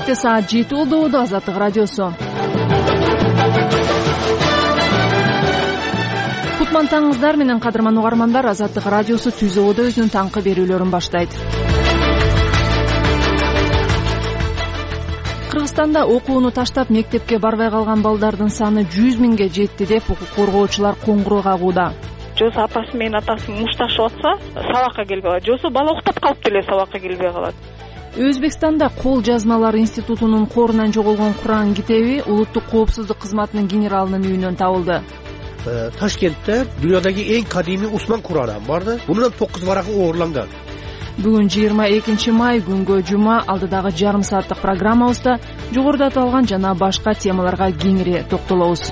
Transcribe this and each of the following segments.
Эфирде саат 7 болду. Азаттык радиосу. Кутмантаңыздар менен кадырман угармандар, Азаттык радиосу Түзөбодо өзүнүн таңкы берүүлөрүн баштайт. Кыргызстанда окууну таштап мектепке барбай калган балдардын саны 100 миңге жетти деп укук коргоочулар коңгуроо кагууда. Жосу апасы менен атасы мушташып атса, сабакка келбей калат. Жосу бала уктап калып деле сабакка келбей калат. Өзбекстанда кол жазмалар институтунун корунан жоголгон Куран китеби улуттук коопсуздук кызматынын генералынын үйүнөн табылды. Ташкентте дүйнөдөгү эң кадимий Усман Кураны барды. Бунун 9 барагы ооруланган. Бүгүн 22 май күнгө жума, алдыдагы жарым сааттык программабызда жогоруда аталган жана башка темаларга кеңири токтолобуз.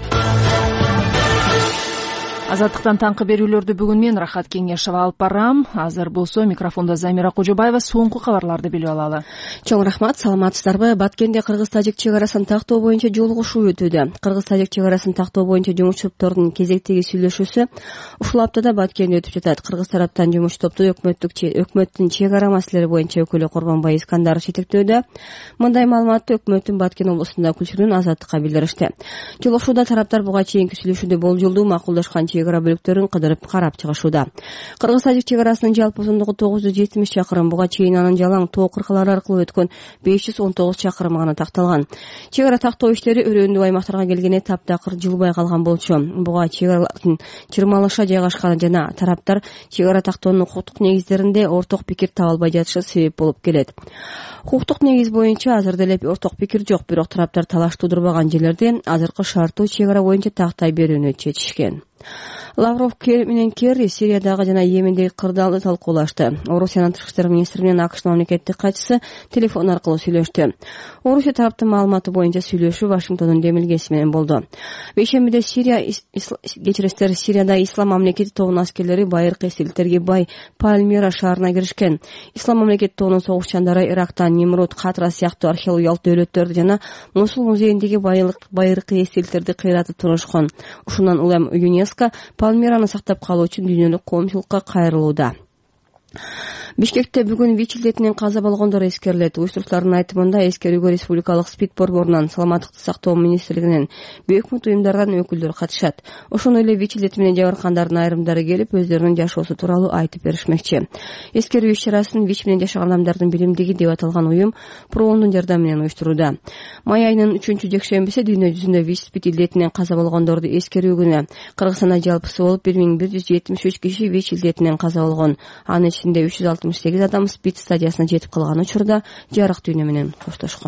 Азаттыктан таңкы берүүлөрдү бүгүн мен Рахат Кеңешова алып барам. Азыр болсо микрофондо Замира Кожобаева, соңку кабарларды билип алалы. Чоң рахмат, саламатсыздарбы? Баткенде Кыргыз-Тажик чек арасын тактоо боюнча жолугушуу өтүүдө. Кыргыз-Тажик чек арасын тактоо боюнча жумуш топторунун кезектеги сүйлөшүүсү ушул аптада Баткенде өтүп жатат. Кыргыз тараптан жумуш топту өкмөттүн чек ара маселелери боюнча өкүлү Корбонбай Искандаров жетектөөдө. Мындай маалыматты өкмөттүн Баткен облусунда өкүлчүлүгүнүн Азаттыкка билдиришти. Жолугушууда тараптар буга чейинки сүйлөшүүдө болжолдуу макулдашкан чек ара бөлүктөрүн кыдырып карап чыгышууда. Кыргыз-Тажик чек арасынын жалпы узундугу 970 чакырым. Буга чейин анын жалаң тоо кыркалары аркылуу өткөн 519 чакырым гана такталган. Чек ара тактоо иштери өрөөндүк аймактарга келген этапта жылбай калган болчу. Буга чек аралардын чырмалыша жайгашканы жана тараптар чек ара тактоонун укуктук негиздеринде орток пикир таба албай жатышы себеп болуп келет. Укуктук негиз боюнча азыр деле орток пикир жок, бирок тараптар талаш тудурбаган жерлерде азыркы шарттуу чек ара боюнча тактай берүүнү чечишкен. Лавров менен Керри Сириядагы жана Йемендеги кырдаалды талкуулашты. Орусиянын тышкы иштер министри менен АКШнын мамлекеттик катчысы телефон аркылуу сүйлөштү. Орусия тараптын маалыматы боюнча сүйлөшүү Вашингтондун демилгеси менен болду. Бейшембиде Сирияда Ислам мамлекети тобунун аскерлери байыркы эстеликтерге бай Пальмира шаарына киришкен. Ислам мамлекети тобунун согушчандары Ирактан Нимрут, Катра сыяктуу археологиялык дөөлөттөрдү жана Мусул музейиндеги байыркы эстеликтерди кыйратып турушкан. Ушундан улам ЮНЕСКО Пальмираны сактап калуу үчүн дүйнөлүк коомчулукка кайрылууда. Бишкекте бүгүн ВИЧ илдетинен каза болгондор эскерилет. Уюштуруучулардын айтымында эскерүүгө республикалык СПИД борборунан, саламаттыкты сактоо министрлигинен, бейөкмөт уюмдардан өкүлдөр катышат. Ошондой эле ВИЧ илдети менен жабыркандардын айрымдары келип, өздөрүнүн жашоосу тууралуу айтып беришмекчи. Эскерүү иш-чарасын ВИЧ менен жашаган адамдардын билимдиги деп аталган уюм ПРООндун жардамы менен уюштурууда. Май айынын 3-жекшембиси дүйнө жүзүндө ВИЧ-СПИД илдетинен каза болгондорду эскерүү күнү. Кыргызстанда жалпысы болуп 1173 киши ВИЧ илдетинен каза болгон. Анын ичинде 368 адам СПИД стадиясына жетип калган учурда жарык дүйнө менен коштошкон.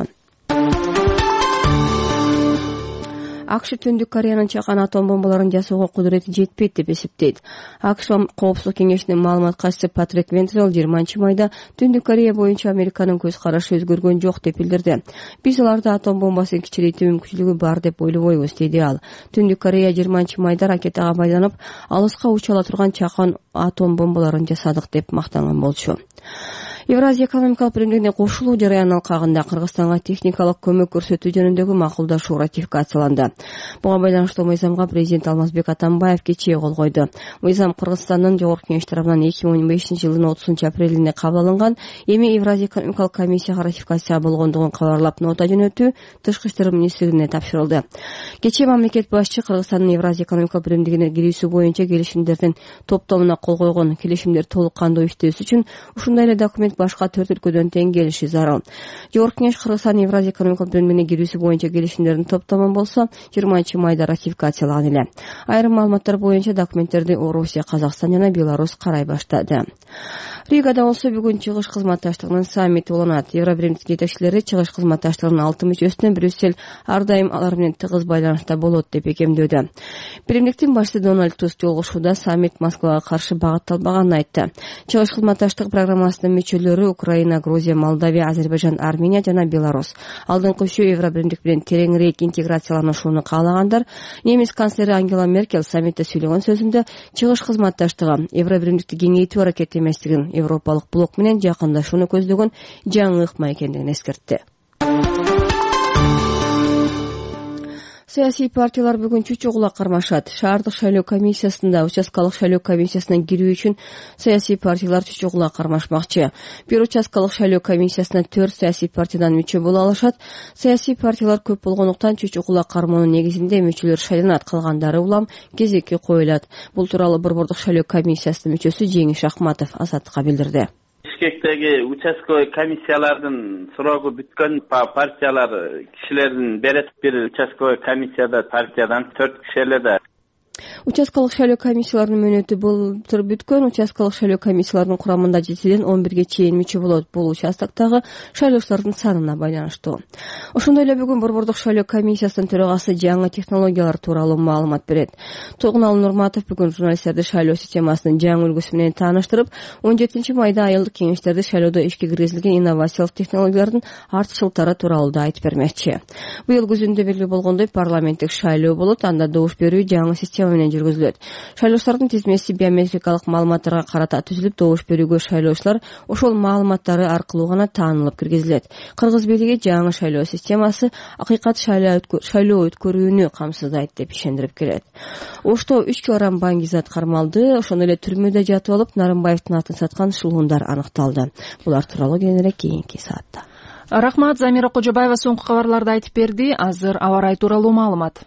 АКШ Түндүк Кореянын чакан атом бомбаларын жасоого кудурети жетпейт деп эсептейт. АКШ Коопсуздук кеңешинин маалымат катчысы Патрик Вентрел 20 майда Түндүк Корея боюнча Американын көз карашы өзгөргөн жок деп билдирди. Биз аларда атом бомбасын кичирейтүү мүмкүнчүлүгү бар деп ойлобойбуз, деди ал. Түндүк Корея 20 майда ракетага байланып, алыска уча ала турган чакан атом бомбаларын жасадык деп мактанган болчу. Евразия экономикалык биримдигине кошулуу жарыян алкагында Кыргызстанга техникалык көмөк көрсөтүү жөнүндөгү макулдашуу ратификацияланды. Буга байланыштуу мыйзамга президент Алмазбек Атамбаев кечээ кол койду. Мыйзам Кыргызстандын Жогорку Кеңеш тарабынан 2015 жылдын 30 апрелинде кабыл алынган. Эми Евразия экономикалык комиссияга ратификация болгондугун кабарлап, нота жөнөтүү Тышкы иштер министрлигине тапшырылды. Кечээ мамлекет башчы Кыргызстандын Евразия экономикалык биримдигине кирүүсү боюнча келишимдердин топтомуна кол койгон. Келишимдер толук кандуу иштөөсү үчүн ушундай эле документ башка 4 өлкөдөн тең келиши зарыл. Жогорку Кеңеш Кыргызстандын Евразия экономикалык биримдигине кирүүсү боюнча келишимдердин топтомун болсо 20 майда ратификациялаган эле. Айрым маалыматтар боюнча документтерди Орусия, Казакстан жана Беларусь карай баштады. Ригада болсо бүгүн чыгыш кызматташтыгынын саммити болонат. Евробиримдик жетекчилери чыгыш кызматташтыгынын 6 мүчөсүнө Брюссель ар дайым алар менен тыгыз байланышта болот деп бекемдөөдө. Биримдиктин башчысы Дональд Туск жолугушууда саммит Москвага каршы багытталбаганын айтты. Чыгыш кызматташтык программасынын мүчөлөрү Украина, Грузия, Молдавия, Азербайжан, Армения жана Беларусь. Алдыңкы үшөө Евробиримдик менен тереңирээк интеграцияланышууну каалагандар. Немис канцлери Ангела Меркель саммитте сүйлөгөн сөзүндө чыгыш кызматташтыгы Евробиримдикти кеңейтүү аракети эместигин, Европалык блок менен жакындашууну көздөгөн жаңы ыкма экендигин эскертти. саясий партиялар бүгүн чучугула кармашат. Шаардык шайлоо комиссиясында участкалык шайлоо комиссиясына кирүү үчүн саясий партиялар чучугула кармашмакчы. Бир участкалык шайлоо комиссиясына 4 саясий партиядан мүчө боло алышат. Саясий партиялар көп болгондуктан чучугула кармоонун негизинде мүчөлөр шайланат, калгандары улам кезекке коюлат. Бул тууралуу Борбордук шайлоо комиссиясынын мүчөсү Жеңиш Акматов Азаттыкка билдирди. Бишкектеги участковый комиссиялардын срогу бүткөн партиялар кишилерин берет. Бир участковый комиссияда партиядан 4 киши эле да. Участкалык шайлоо комиссияларынын мөөнөтү былтыр бүткөн. Участкалык шайлоо комиссияларынын курамында 7ден 11ге чейин мүчө болот. Бул участоктогу шайлоочулардын санына байланыштуу. Ошондой эле бүгүн Борбордук шайлоо комиссиясынын төрагасы жаңы технологиялар тууралуу маалымат берет. Тогунаалы Нурматов бүгүн журналисттерди шайлоо системасынын жаңы үлгүсү менен тааныштырып, 17 майда айылдык кеңештерди шайлоодо ишке киргизилген инновациялык технологиялардын артыкчылыктары тууралуу да айтып бермекчи. Быйыл күзүндө белгилүү болгондой парламенттик шайлоо болот. Анда добуш берүү жаңы система менен жүргүзүлөт. Шайлоочулардын тизмеси биометрикалык маалыматтарга карата түзүлүп, добуш берүүгө шайлоочулар ошол маалыматтары аркылуу гана таанылып киргизилет. Кыргыз бийлиги жаңы шайлоо системасы акыйкат шайлоо өткөрүүнү камсыздайт деп ишендирип келет. Ошто 3 килограмм баңгизат кармалды. Ошондой эле түрмөдө жатып алып, Нарымбаевдин атын саткан шылуундар аныкталды. Булар тууралуу кийинирээк кийинки саатта. Рахмат, Замира Кожобаева соңку кабарларды айтып берди. Азыр аба ырайы тууралуу маалымат.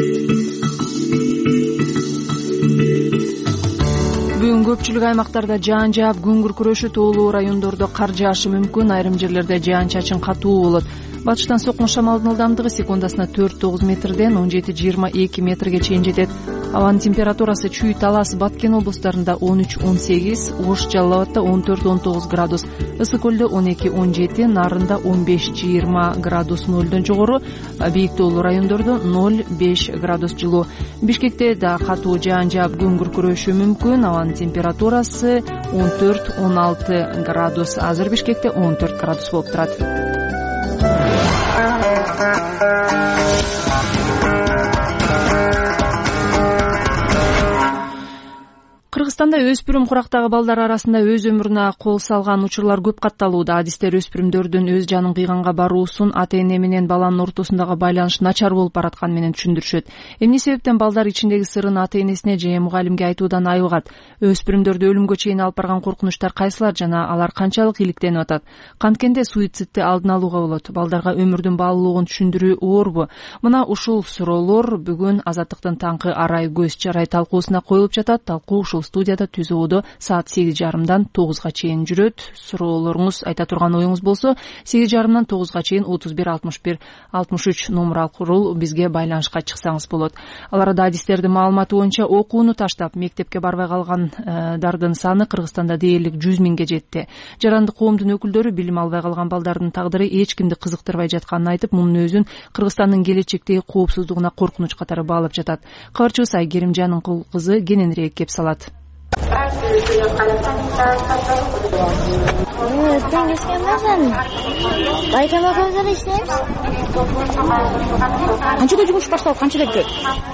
Бүгүн көпчүлүк аймактарда жаан жаап, күн күркүрөшү, тоолуу райондордо кар жаашы мүмкүн. Айрым жерлерде жаан-чачын катуу болот. Батыштан соккун шамалдын ылдамдыгы секундасына 4-9 метрден 17-22 метрге чейин жетет. Абанын температурасы Чүй, Талас, Баткен облустарында 13-18, Ош, Жалал Абадда 14-19 градус, Ысык көлдө 12-17, Нарында 15-20 градус нөлдөн жогору, бийик тоолуу райондордо 0-5 градус жылуу. Бишкекте да катуу жаан жаап, күн күркүрөшү мүмкүн. Абанын температурасы 14-16 градус. Азыр Бишкекте 14 градус болуп турат. Кыргызстанда өспүрүм курактагы балдар арасында өз өмүрүнө кол салган учурлар көп катталууда. Адистер өспүрүмдөрдүн өз жанын кыйганга баруусун ата-эне менен баланын ортосундагы байланыш начар болуп баратканы менен түшүндүрүшөт. Эмне себептен балдар ичиндеги сырын ата-энесине же мугалимге айтуудан айыгат? Өспүрүмдөрдү өлүмгө чейин алып барган коркунучтар кайсылар жана алар канчалык иликтенип атат? Канткенде суицидти алдын алууга болот? Балдарга өмүрдүн баалуулугун түшүндүрүү оорбу? Мына ушул суроолор бүгүн Азаттыктын таңкы арай көз чарай талкуусуна коюлуп жатат. Талкуу ушул студияда түзүүдө саат 8:30 9га чейин жүрөт. Суроолоруңуз, айта турган оюңуз болсо 8:30 9га чейин 31 61 63 номер аркылуу бизге байланышка чыксаңыз болот. Ал арада адистердин маалыматы боюнча окууну таштап мектепке барбай калгандардын саны Кыргызстанда дээрлик 100 миңге жетти. Жарандык коомдун өкүлдөрү билим албай калган балдардын тагдыры эч кимди кызыктырбай жатканын айтып, мунун өзүн Кыргызстандын келечектеги коопсуздугуна коркунуч катары баалап жатат. Кабарчыбыз Айгеримжанын кызы кененирээк кеп салат. Канчада жумуш башталып, канчада бүтөт?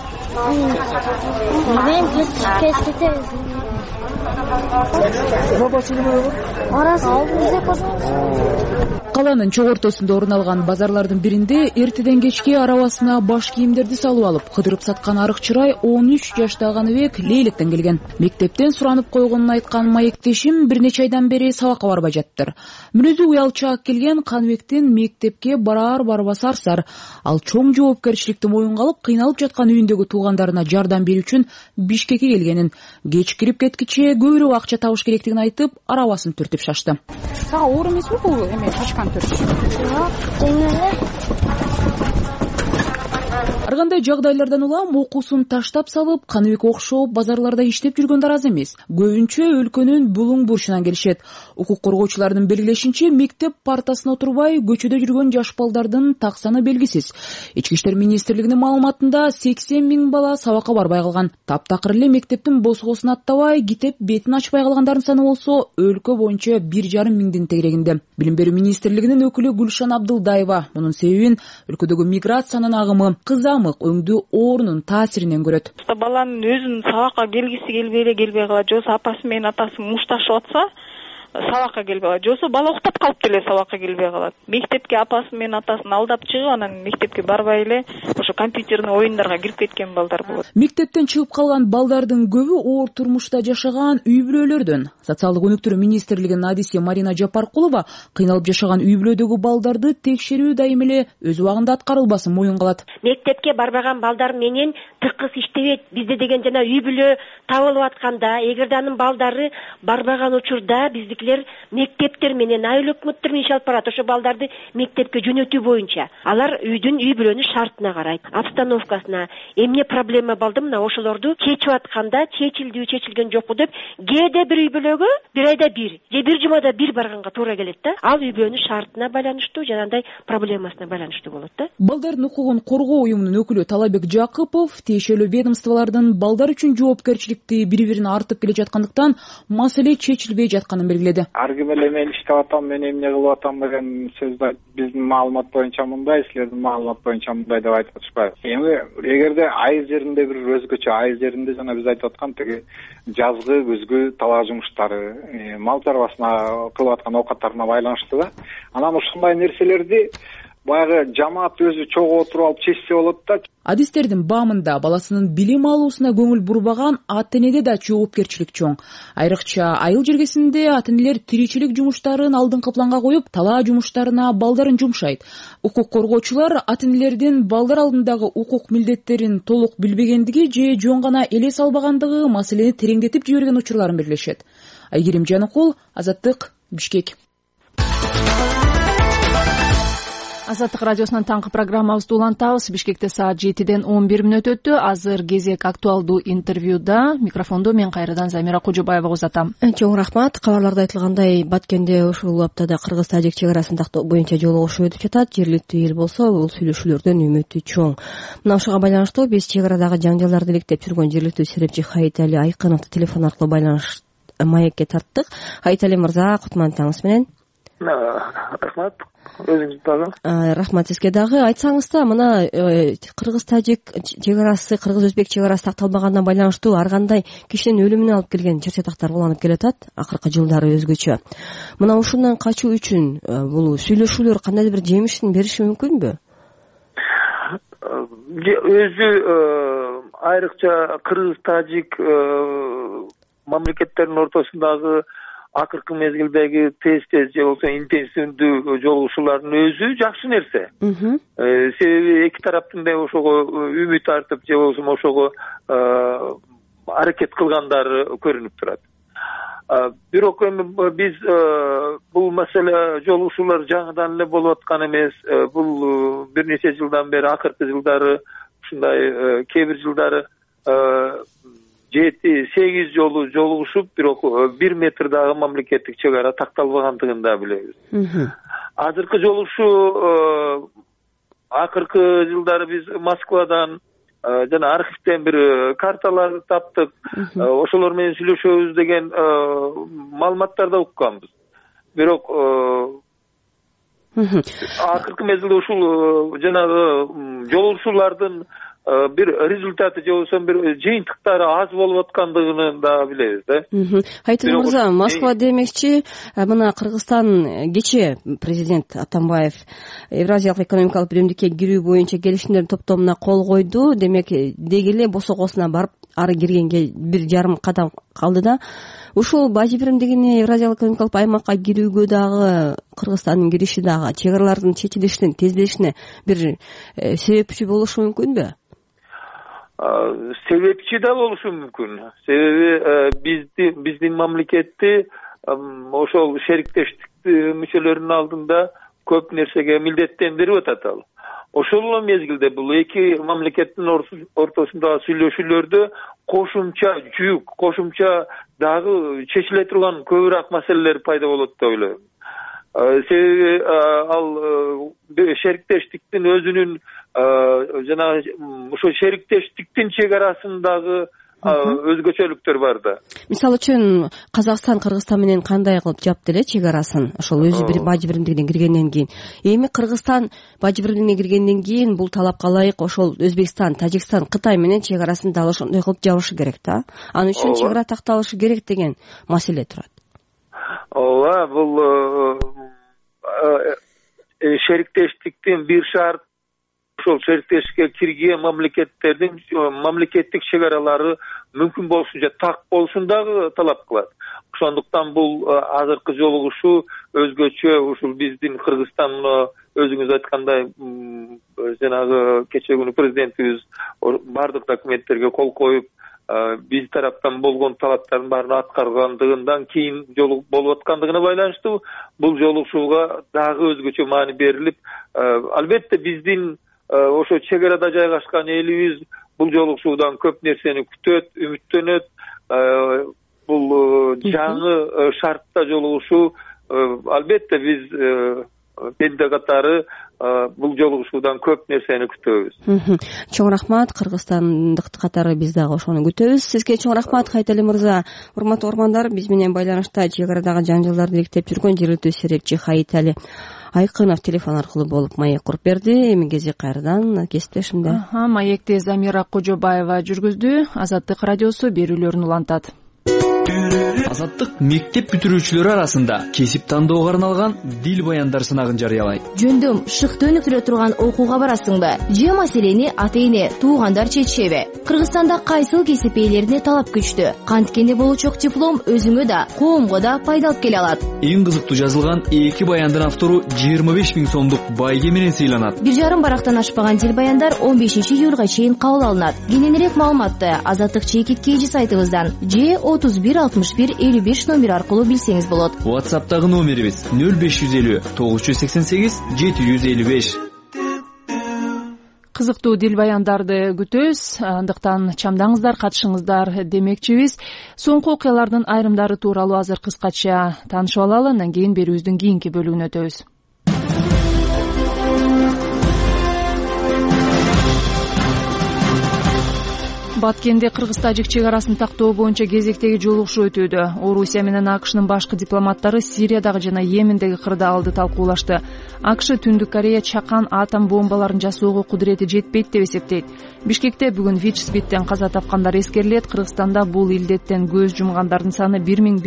Каланын чок ортосунда орун алган базарлардын биринде эртеден кечке арабасына баш кийимдерди салып алып кыдырып саткан арык чырай 13 жаштагы Каныбек Лейлектен келген. Мектептен суранып койгонун айткан маектешим бир нече айдан бери сабакка барбай жатыптыр. Мүнөзү уялчаак келген Каныбектин мектепке барбасы арсар. Ал чоң жоопкерчиликти моюнга алып, кыйналып жаткан үйүндөгү туугандарына жардам берүү үчүн Бишкекке келгенин, кеч кирип кеткиче көбүрөөк акча табыш керектигин айтып, арабасын түртүп шашты. Сага оор эмеспи бул эме тачкан түртүш? Ар кандай жагдайлардан улам окуусун таштап салып, Каныбек окшоп базарларда иштеп жүргөндөр аз эмес. Көбүнчө өлкөнүн булуң бурчунан келишет. Укук коргоочулардын белгилешинче, мектеп партасына отурбай көчөдө жүргөн жаш балдардын так саны белгисиз. Ички иштер министрлигинин маалыматында 80 миң бала сабакка барбай калган. Таптакыр эле мектептин босгосун аттабай, китеп бетин ачпай калгандардын саны болсо өлкө боюнча 1,5 миңдин тегерегинде. Билим берүү министрлигинин өкүлү Гүлшан Абдылдаева мунун себебин өлкөдөгү миграциянын агымы, кызамык өңдүү оорунун таасиринен көрөт. Баланын өзүнүн сабакка келгиси келбей калат, жосо апасы менен атасы мушташып атса, сабакка келбей калат, жосо бала уктап калып деле сабакка келбей калат. Мектепке апасы менен атасын алдап чыгып, анан мектепке барбай эле ошо компьютерный оюндарга кирип кеткен балдар болот. Мектептен чыгып калган балдардын көбү оор турмушта жашаган үй бүлөлөрдөн. Социалдык өнүктүрүү министрлигинин адиси Марина Жапаркулова кыйналып жашаган үй бүлөдөгү балдарды текшерүү дайым эле өз убагында аткарылбасын моюн кылат. Мектепке барбаган балдар менен тыкыз иштебейт. Бизде деген жана үй бүлө табылып атканда, эгерде анын балдары барбаган учурда биздикилер мектептер менен айыл өкмөттөр менен иш алып барат. Ошо балдарды мектепке жөнөтүү боюнча алар үй бүлөнүн шартына карайт, обстановкасына, эмне проблема балды мына ошолорду чечип атканда чечилдиби, чечилген жокпу деп кээде бир үй бүлөгө бир айда бир же бир жумада бир барганга туура келет да. Ал үй бүлөнүн шартына байланыштуу жанагындай проблемасына байланыштуу болот да. Балдардын укугун коргоо уюмунун өкүлү Талабек Жакыпов тиешелүү ведомстволордун балдар үчүн жоопкерчиликти бири-бирине артып келе жаткандыктан маселе чечилбей жатканын белгиледи. Ар ким эле мен иштеп атам, мен эмне кылып атам деген сөздү биздин маалымат боюнча мындай, силердин маалымат боюнча мындай деп айтып атышпайбы. Эми эгерде айыл жеринде бир өзгөчө, айыл жеринде жана биз айтып аткан тиги жазгы, күзгү талаа жумуштары, мал чарбасына кылып аткан оокаттарына байланыштуу да. Анан ушундай нерселерди баягы жамаат өзү чогуу отуруп алып чечсе болот да. Адистердин баамында баласынын билим алуусуна көңүл бурбаган ата-энеде да жоопкерчилик чоң. Айрыкча айыл жергесинде ата-энелер тиричилик жумуштарын алдыңкы планга коюп, талаа жумуштарына балдарын жумшайт. Укук коргоочулар ата-энелердин балдар алдындагы укук милдеттерин толук билбегендиги же жөн гана элес албагандыгы маселени тереңдетип жиберген учурларын белгилешет. Айгерим Жаныкул, Азаттык, Бишкек. Азаттык радиосунан таңкы программабызды улантабыз. Бишкекте саат 7-ден 11 өттү. Азыр кезек актуалдуу интервьюда. Микрофонду мен кайрадан Замира Кожобаева узатам. Чоң рахмат. Кабарларда айтылгандай, Баткенде ушул аптада Кыргыз-Тажик чек арасын тактоо боюнча жолугушуу өтүп жатат. Жергиликтүү эл болсо бул сүйлөшүүлөрдөн үмүтү чоң. Мына ушуга байланыштуу биз чек арадагы жаңжалдарды иликтеп жүргөн жергиликтүү серепчи Хаитали Айкыновду телефон аркылуу байланыш маекке тарттык. Хаитали мырза, кутмандытыңыз менен. Рахмат. Өзүңүз дагы. Рахмат сизге дагы. Айтсаңызда, мына Кыргыз-Тажик чек арасы, Кыргыз-Өзбек чек арасы такталбаганына байланыштуу ар кандай кишинин өлүмүнө алып келген чыр-чатактар уланып келатат акыркы жылдары өзгөчө. Мына ушундан качуу үчүн бул сүйлөшүүлөр кандайдыр бир жемишин бериши мүмкүнбү? Өзү айрыкча Кыргыз-Тажик мамлекеттердин ортосундагы акыркы мезгилдеги тез же болсо интенсивдүү жолугушуулардын өзү жакшы нерсе. Себеби эки тараптын да ошого үмүт артып же болбосо ошого аракет кылгандары көрүнүп турат. Бирок эми биз бул маселе жолугушуулар жаңыдан эле болуп аткан эмес. Бул бир нече жылдан бери, акыркы жылдары ушундай кээ бир жылдары 7-8 жолу жолугушуп, бирок 1 метрдагы мамлекеттик чек ара такталбагандыгын да билебиз. Азыркы жолугушуу акыркы жылдары биз Москвадан жана архивден бир карталар таптык. Ошолор менен сүйлөшөбүз деген маалыматтарды укканбыз. Бирок акыркы мезгилде ушул жанагы жолугушуулардын бир результаты же болбосо бир жыйынтыктары аз болуп аткандыгын да билебиз да. Хайтин мырза, Москва демекчи, мына Кыргызстан кечээ президент Атамбаев Евразиялык экономикалык биримдикке кирүү боюнча келишимдердин топтомуна кол койду. Демек, деги эле босокосуна барып ары киргенге 1,5 кадам калды да. Ушул бажы биримдигине Евразиялык экономикалык аймакка кирүүгө дагы Кыргызстандын кириши дагы чек аралардын чечилишинин тездешине бир себепчи болушу мүмкүнбү? Себепчи да болушу мүмкүн. Себеби биздин мамлекетти ошол шериктештик мүчөлөрүнүн алдында көп нерсеге милдеттендирип атат ал. Ошол мезгилде бул эки мамлекеттин ортосундагы сүйлөшүүлөрдө кошумча жүк, кошумча дагы чечиле турган көбүрөөк маселелер пайда болот деп ойлойм. Себеби ал шериктештиктин өзүнүн жана ошо шериктештиктин чек арасындагы өзгөчөлүктөр бар да. Мисалы үчүн Казакстан Кыргызстан менен кандай кылып жапты эле чек арасын? Ошол өзү бир бажы биримдигине киргенден кийин. Эми Кыргызстан бажы биримдигине киргенден кийин бул талапка ылайык ошол Өзбекстан, Тажикстан, Кытай менен чек арасын дал ошондой кылып жабышы керек да. Анын үчүн чек ара такталышы керек деген маселе турат. Ооба, бул шериктештиктин бир шарт ошол сериктешикке кирген мамлекеттик чек аралары мүмкүн болушунча так болушун дагы талап кылат. Ошондуктан бул азыркы жолугушуу өзгөчө ушул биздин Кыргызстан өзүңүз айткандай жанагы кечээ күнү президентибиз бардык документтерге кол коюп биз тараптан болгон талаптардын баарын аткаргандыгынан кийин жолугуп болуп аткандыгына байланыштуу бул жолугушууга дагы өзгөчө маани берилип, албетте биздин ошо чек арада жайгашкан элибиз бул жолугушуудан көп нерсени күтөт, үмүттөнөт. Бул жаңы шартта жолугушуу, албетте биз бенде катары бул жолугушуудан көп нерсени күтөбүз. Чоң рахмат. Кыргызстандык катары биз дагы ошону күтөбүз. Сизге чоң рахмат Кайтали мырза. Урматтуу угармандар, биз менен байланышта чек арадагы жанжалдарды иликтеп жүргөн жергиликтүү серепчи Кайтали Айкынов телефон аркылуу болуп маек куруп берди. Эми кези кайрадан кесиптешимде. Маекти Замира Кожобаева жүргүздү. Азаттык радиосу берүүлөрүн улантат. Азаттык мектеп бүтүрүүчүлөрү арасында кесип тандоого арналган дил баяндар сынагын жарыялайт. Жөндөм шыктуу өнүктүрө турган окууга барасыңбы? Же маселени ата-эне, туугандар чечишеби? Кыргызстанда кайсыл кесип ээлерине талап күчтүү? Канткенде болучок диплом өзүңө да, коомго да пайда алып келе алат. Эң кызыктуу жазылган 2 баяндын автору 25 000 сомдук байге менен сыйланат. 1,5 барактан ашпаган дил баяндар 15 июлга чейин кабыл алынат. Кененирээк маалыматты Азаттык чекит KG сайтыбыздан же 31 61 55 номер аркылуу билсеңиз болот. WhatsApp'тагы номерибиз 0550 988 755. Кызыктуу дил баяндарды күтөбүз. Андыктан чамдаңыздар, катышыңыздар демекчибиз. Соңку окуялардын айрымдары тууралуу азыр кыскача таанышып алалы, андан кийин берүүбүздүн кийинки бөлүгүнө өтөбүз. Баткенде Кыргыз-Тажик чек арасын тактоо боюнча кезектеги жолугушуу өтүүдө. Орусия менен АКШнын башкы дипломаттары Сириядагы жана Йемендеги кырдаалды талкуулашты. АКШ Түндүк Корея чакан атом бомбаларын жасоого кудурети жетпейт деп эсептейт. Бишкекте бүгүн ВИЧ-СПИДтен каза тапкандар эскерилет. Кыргызстанда бул илдеттен көз жумгандардын саны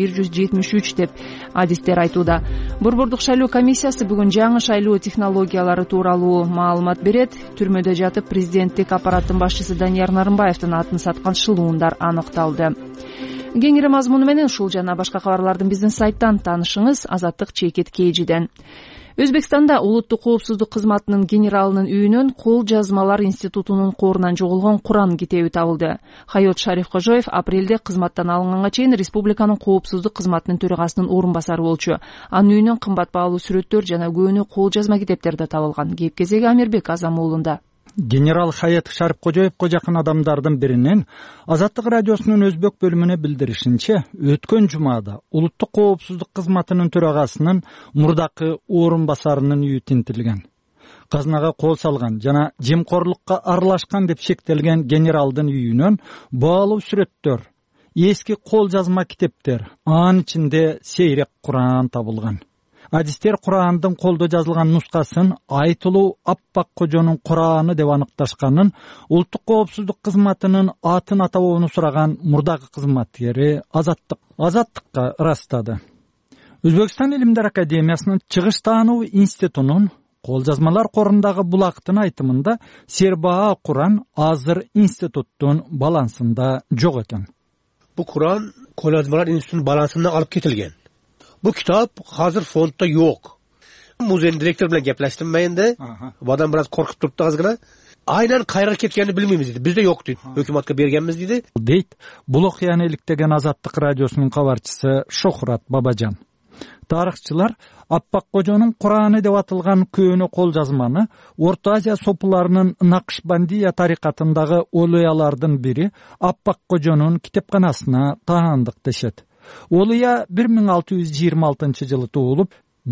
1173 деп адистер айтууда. Борбордук шайлоо комиссиясы бүгүн жаңы шайлоо технологиялары тууралуу маалымат берет. Түрмөдө жатып президенттик аппараттын башчысы Данияр Нарымбаевдин атын саткан шылуундар аныкталды. Кеңири мазмуну менен ушул жана башка кабарлардын биздин сайттан таанышыңыз. Азаттык чекит KG'ден. Өзбекстанда улуттук коопсуздук кызматынын генералынын үйүнөн кол жазмалар институтунун корунан жоголгон Куран китеби табылды. Хайот Шариф Кожоев апрелде кызматтан алынганга чейин республиканын коопсуздук кызматынын төрагасынын орун басары болчу. Анын үйүнөн кымбат баалуу сүрөттөр жана көөнү кол жазма китептер да табылган. Кеп кезеги Амирбек Азам уулунда. Генерал Хайот Шариф Кожоевго жакын адамдардын биринин Азаттык радиосунун өзбек бөлүмүнө билдиришинче, өткөн жумада улуттук коопсуздук кызматынын төрагасынын мурдакы орун басарынын үйү тинтилген. Казнага кол салган жана жемкорлукка аралашкан деп шектелген генералдын үйүнөн баалуу сүрөттөр, эски кол жазма китептер, анын ичинде сейрек Куран табылган. Адистер Курандын колдо жазылган нускасын Айтылуу Аппак Кожонун Кураны деп аныкташканын улуттук коопсуздук кызматынын атын атабоону сураган мурдагы кызматкери Азаттыкка ырастады. Өзбекстан Илимдер Академиясынын Чыгыш таануу институтунун кол жазмалар корундагы булактын айтымында Сербаа Куран азыр институттун балансында жок экен. Бу Куран кол жазмалар институтунун балансынан алып кетилген. Bu kitap hazır fondda yok. Muzeyin direktörü bilen gepleştim ben de. Bu adam biraz korkup tuttu azgına. Aynen kayra ketkenini bilmemiz dedi. Bizde yok dedi. Hükümetke bergenmiz dedi. Deyt, bul okuyana eliktegen Azattık radyosunun kavarçısı Şohrat Babacan. Tarıkçılar Appak Kojonun Kur'an'ı dep atılgan köөнü kol жазманы Orta Азия sopularının Nakşbandiya tarikatındagı oluyalardın biri Appak Kojonun kitapxanasına taandık deşet. Oluya 1626 жылы туылып,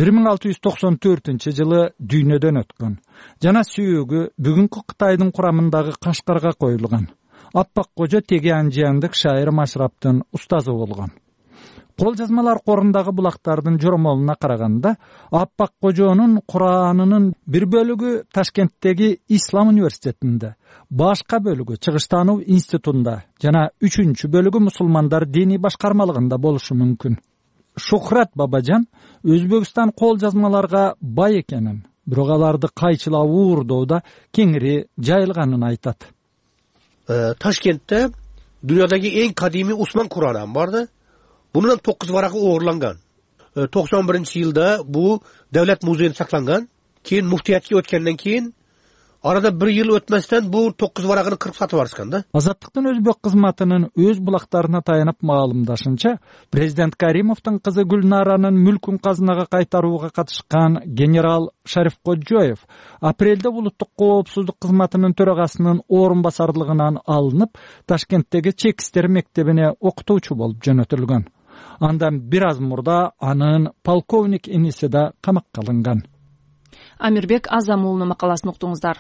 1694 жылы дүйнөдөн өткөн. Жана сүйөгү бүгүнкү Кытайдын курамындагы Кашкарга коюлган. Аппак Кожо Тегеанжияндык шайыр Машраптын устазы болгон. Кол жазмалар корундагы булактардын жоромолуна караганда, Аппак Кожонун Куранынын бир бөлүгү Ташкенттеги Ислам университетинде, башка бөлүгү Чыгыш таануу институтунда жана 3-чү бөлүгү мусулмандар диний башкармалыгында болушу мүмкүн. Шухрат Бабажан Өзбекстан кол жазмаларга бай экенин, бирок аларды кайчылап уурдоодо кеңири жайылганын айтат. Ташкентте dünyadagi eng qadimiy Osman Qur'oni ham bordi. Bundan 9 varaqi o'g'irlangan. 91-yilda bu davlat muzeyida saqlangan. Keyin muftiyatga o'tgandan keyin arada 1 yil o'tmasdan bu 9 varaqini qirib sotib yuborishganda. Азаттыктын өзбек кызматынын өз булактарына таянып маалымдашынча, президент Каримовдун кызы Гүлнаранын мүлкүн казынага кайтарууга катышкан генерал Шариф Коджоев апрелде улуттук коопсуздук кызматынын төрагасынын орун басарлыгынан алынып, Ташкенттеги чек иштер мектебине окутуучу болуп жөнөтүлгөн. Андан бир аз мурда анын полковник иниси да камакка алынган. Амирбек Азамуулунун макаласын уктуңуздар.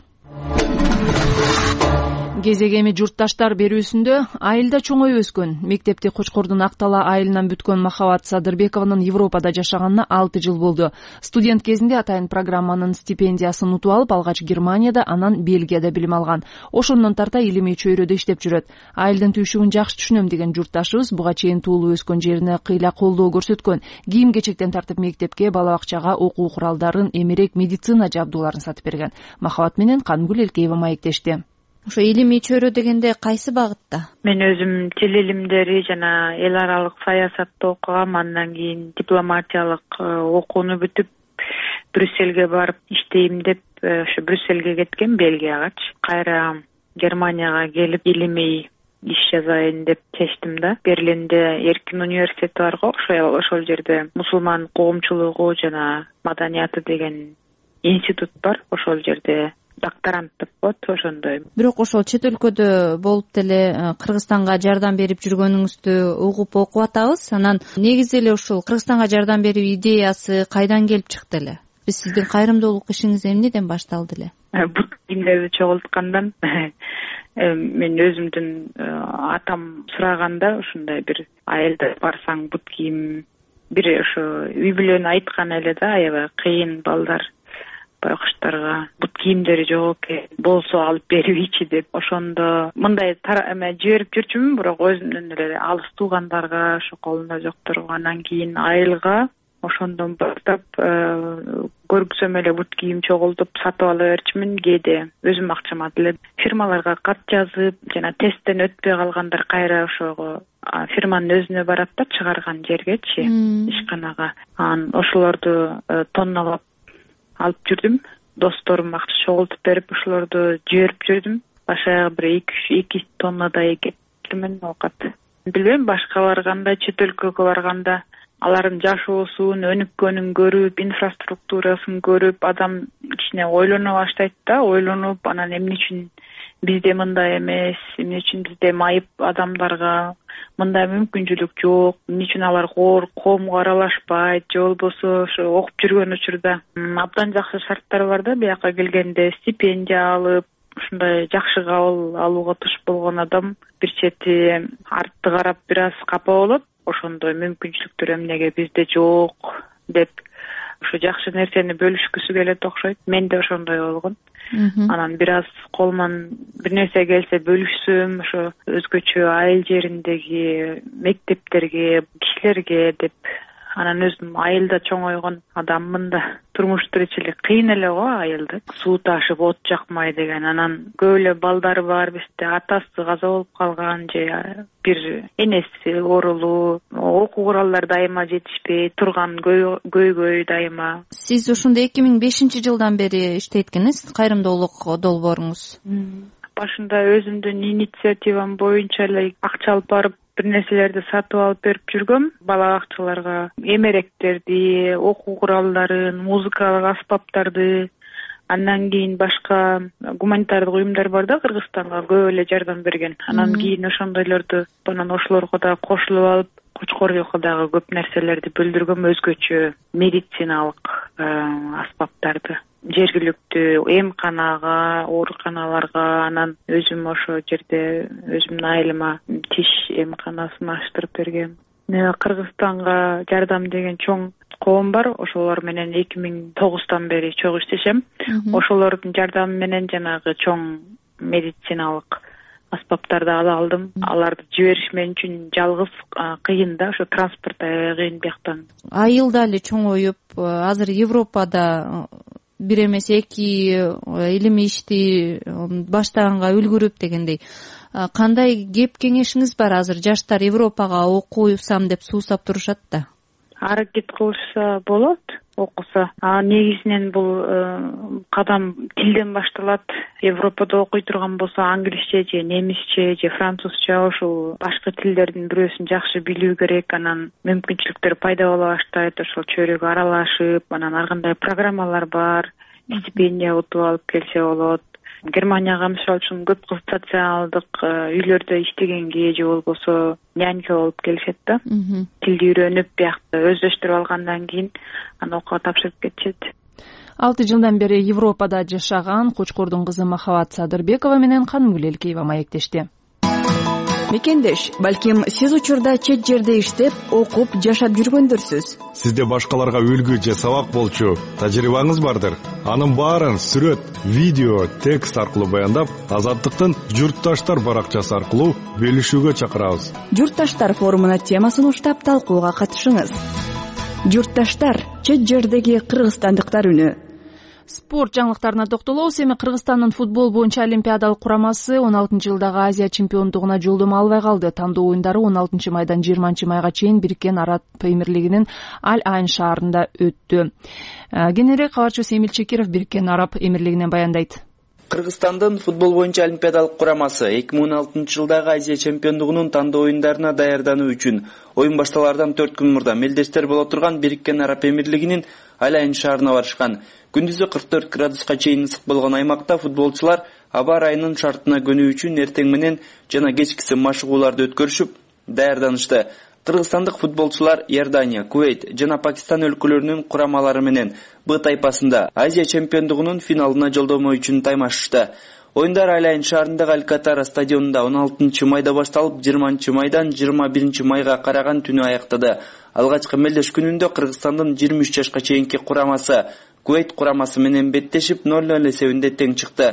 Кезегеми журтташтар берүүсүндө айылда чоңоюп өскөн, мектепти Кочкордун Актала айылынан бүткөн Махабат Садырбекованын Европада жашаганына 6 жыл болду. Студент кезинде атайын программанын стипендиясын утуп алып, алгач Германияда, анан Бельгияда билим алган. Ошондон тарта илимий чөйрөдө иштеп жүрөт. Айылдын түйшүгүн жакшы түшүнөм деген журтташыбыз буга чейин туулуп өскөн жерине кыйла колдоо көрсөткөн. Кийим-кечектен тартып мектепке, бала бакчага окуу куралдарын, эмерек медицина жабдууларын сатып берген. Махабат менен Кангүл Элкеева маектешти. Ошо илимий чөйрө дегенде кайсы багытта? Мен өзүм тил илимдери жана эл аралык саясатты окугам, андан кийин дипломатиялык окууну бүтүп Брюссельге барып иштейм деп ошо Брюссельге кеткен, Бельгиягачы. Кайра Германияга келип илимий иш жазайын деп чечтим да. Берлинде Эркин университети бар го, ошол жерде мусулман коомчулугу жана маданияты деген институт бар. Ошол жерде докторант деп коет, ошондой. Бирок ошол чет өлкөдө болуп деле Кыргызстанга жардам берип жүргөнүңүздү угуп окуп атабыз. Анан негизи эле ушул Кыргызстанга жардам берүү идеясы кайдан келип чыкты эле? Биз сиздин кайрымдуулук ишиңиз эмнеден башталды эле? Бут кийимдерди чогулткандан мен өзүмдүн атам сураганда ушундай бир айылда барсаң бут кийим бир ошо үй бүлөнү айткан эле да, аябай кыйын балдар байкуштарга бут кийимдери жок экен, болсо алып берибичи деп. Ошондо мындай жиберип жүрчүмүн, бирок өзүмдөн эле алыс туугандарга, ошо колунда жокторго. Андан кийин айылга ошондон баштап көргүзөм эле бут кийим чогултуп сатып ала берчүмүн. Кээде өзүм акчама деле фирмаларга кат жазып, жана тесттен өтпөй калгандар кайра ошого фирманын өзүнө барат да, чыгарган жергечи, ишканага. Ошолорду тонналап алып жүрдүм. Досторум акча чогултуп берип, ошолорду жиберип жүрдүм. Башаяк бир 2 тоннадай кетирмен оокат. Билбейм, башкалар кандай, чет өлкөгө барганда алардын жашоосун, өнүккөнүн көрүп, инфраструктурасын көрүп, адам кичине ойлоно баштайт да, ойлонуп, анан эмне үчүн бизде мындай эмес, эмне үчүн бизде майып адамдарга мындай мүмкүнчүлүк жок, эмне үчүн алар коомго аралашпайт, же болбосо ошо окуп жүргөн учурда абдан жакшы шарттар бар да, бияка келгенде стипендия алып, ушундай жакшы кабыл алууга туш болгон адам бир чети артты карап бир аз капа болот. Ошондой мүмкүнчүлүктөр эмнеге бизде жок деп ошо жакшы нерсени бөлүшкүсү келет окшойт. Мен да ошондой болгон. Анан бир аз колуман бир нерсе келсе бөлүшсөм, ошо өзгөчө айыл жериндеги мектептерге, кишилерге деп. Анан өзүм айылда чоңойгон адаммын да. Турмуш тиричилик кыйын эле го айылда. Суу ташып от жакмай деген. Анан көп эле балдар бар бизде, атасы каза болуп калган же бир энеси оорулуу, окуу куралдар дайыма жетишпей турган, көйгөй дайыма. Сиз ошондо 2005-жылдан бери иштейт экенсиз, кайрымдуулук долбооруңуз. Башында өзүмдүн инициативам боюнча эле акча алып барып бир нерселерди сатып алып берип жүргөм. Бала бакчаларга эмеректерди, окуу куралдарын, музыкалык аспаптарды, андан кийин башка гуманитардык уюмдар бар да, Кыргызстанга көп эле жардам берген. Анан кийин ошондойлорду, анан ошолорго да кошулуп алып, Кочкордого дагы көп нерселерди бөлдүргөм, өзгөчө медициналык аспаптарды. Жергиликтүү эмканага, ооруканаларга, анан өзүм ошо жерде өзүмдүн айылыма тиш эмканасын аштырып бергем. Кыргызстанга жардам деген чоң коом бар, ошолор менен 2009-тан бери чогуу иштешем. Ошолордун жардамы менен жанагы чоң медициналык аспаптарды ала алдым. Аларды жибериш мен үчүн жалгыз кыйын да, ошо транспорт кыйын бияктан. Айылда эле чоңоюп, азыр Европада бир эмес эки илим ишти баштаганга үлгүрүп дегендей кандай кеп кеңешиңиз бар? Азыр жаштар Европага окуусам деп суусап турушат да. Аракет кылышса болот, окуса. Негизинен бул кадам тилден башталат. Европада окуй турган болсо англисче же немисче же французча ушул башка тилдердин бирөөсүн жакшы билүү керек. Анан мүмкүнчүлүктөр пайда боло баштайт. Ошол чөйрөгө аралашып, анан ар кандай программалар бар. Стипендия утуп алып келсе болот. Германияга мисалы үчүн көп кыз социалдык үйлөрдө иштегенге же болбосо нянька болуп келишет да. Тилди үйрөнүп, биякта өздөштүрүп алгандан кийин анан окууга тапшырып кетишет. 6 жылдан бери Европада жашаган Кочкордун кызы Махабат Садырбекова менен Канымгүл Элкеева маектешти. Мекендеш, балким сиз учурда чет жерде иштеп, окуп, жашап жүргөндөрсүз. Сизде башкаларга үлгү же сабак болчу тажрыйбаңыз бардыр. Анын баарын сүрөт, видео, текст аркылуу баяндап, Азаттыктын Журтташтар баракчасы аркылуу бөлүшүүгө чакырабыз. Журтташтар форумуна темасын уштап талкууга катышыңыз. Журтташтар — чет жердеги кыргызстандыктар үнү. Спорт жаңылыктарына токтолобуз. Эми Кыргызстандын футбол боюнча олимпиадалык курамасы 16-жылдагы Азия чемпиондугуна жолдомо албай калды. Тандоо оюндары 16-майдан 20-майга чейин Бириккен Араб Эмирлигинин Аль-Айн шаарында өттү. Кененирээк кабарчыбыз Эмил Чекиров Бириккен Араб Эмирлигинен баяндайт. Кыргызстандын футбол боюнча олимпиадалык курамасы 2016-жылдагы Азия чемпиондугунун тандоо оюндарына даярдануу үчүн оюн башталардан 4 күн мурда мелдештер боло турган Бириккен Араб Эмирлигинин Аль-Айн шаарына барышкан. Күндүзү 44 градуска чейин ысык болгон аймакта футболчулар аба ырайынын шартына көнүү үчүн эртең менен жана кечкиси машыгууларды өткөрүшүп даярданышты. Кыргызстандык футболчулар Иордания, Кувейт жана Пакистан өлкөлөрүнүн курамалары менен Б тайпасында Азия чемпиондугунун финалына жолдомо үчүн таймашышты. Оюндар Аль-Айн шаарындагы Алькатара стадионунда 16-майда башталып, 20-майдан 21-майга караган түнү аяктады. Алгачкы мелдеш күнүндө Кыргызстандын 23 жашка чейинки курамасы Кувейт курамасы менен беттешип 0-0 эсебинде тең чыкты.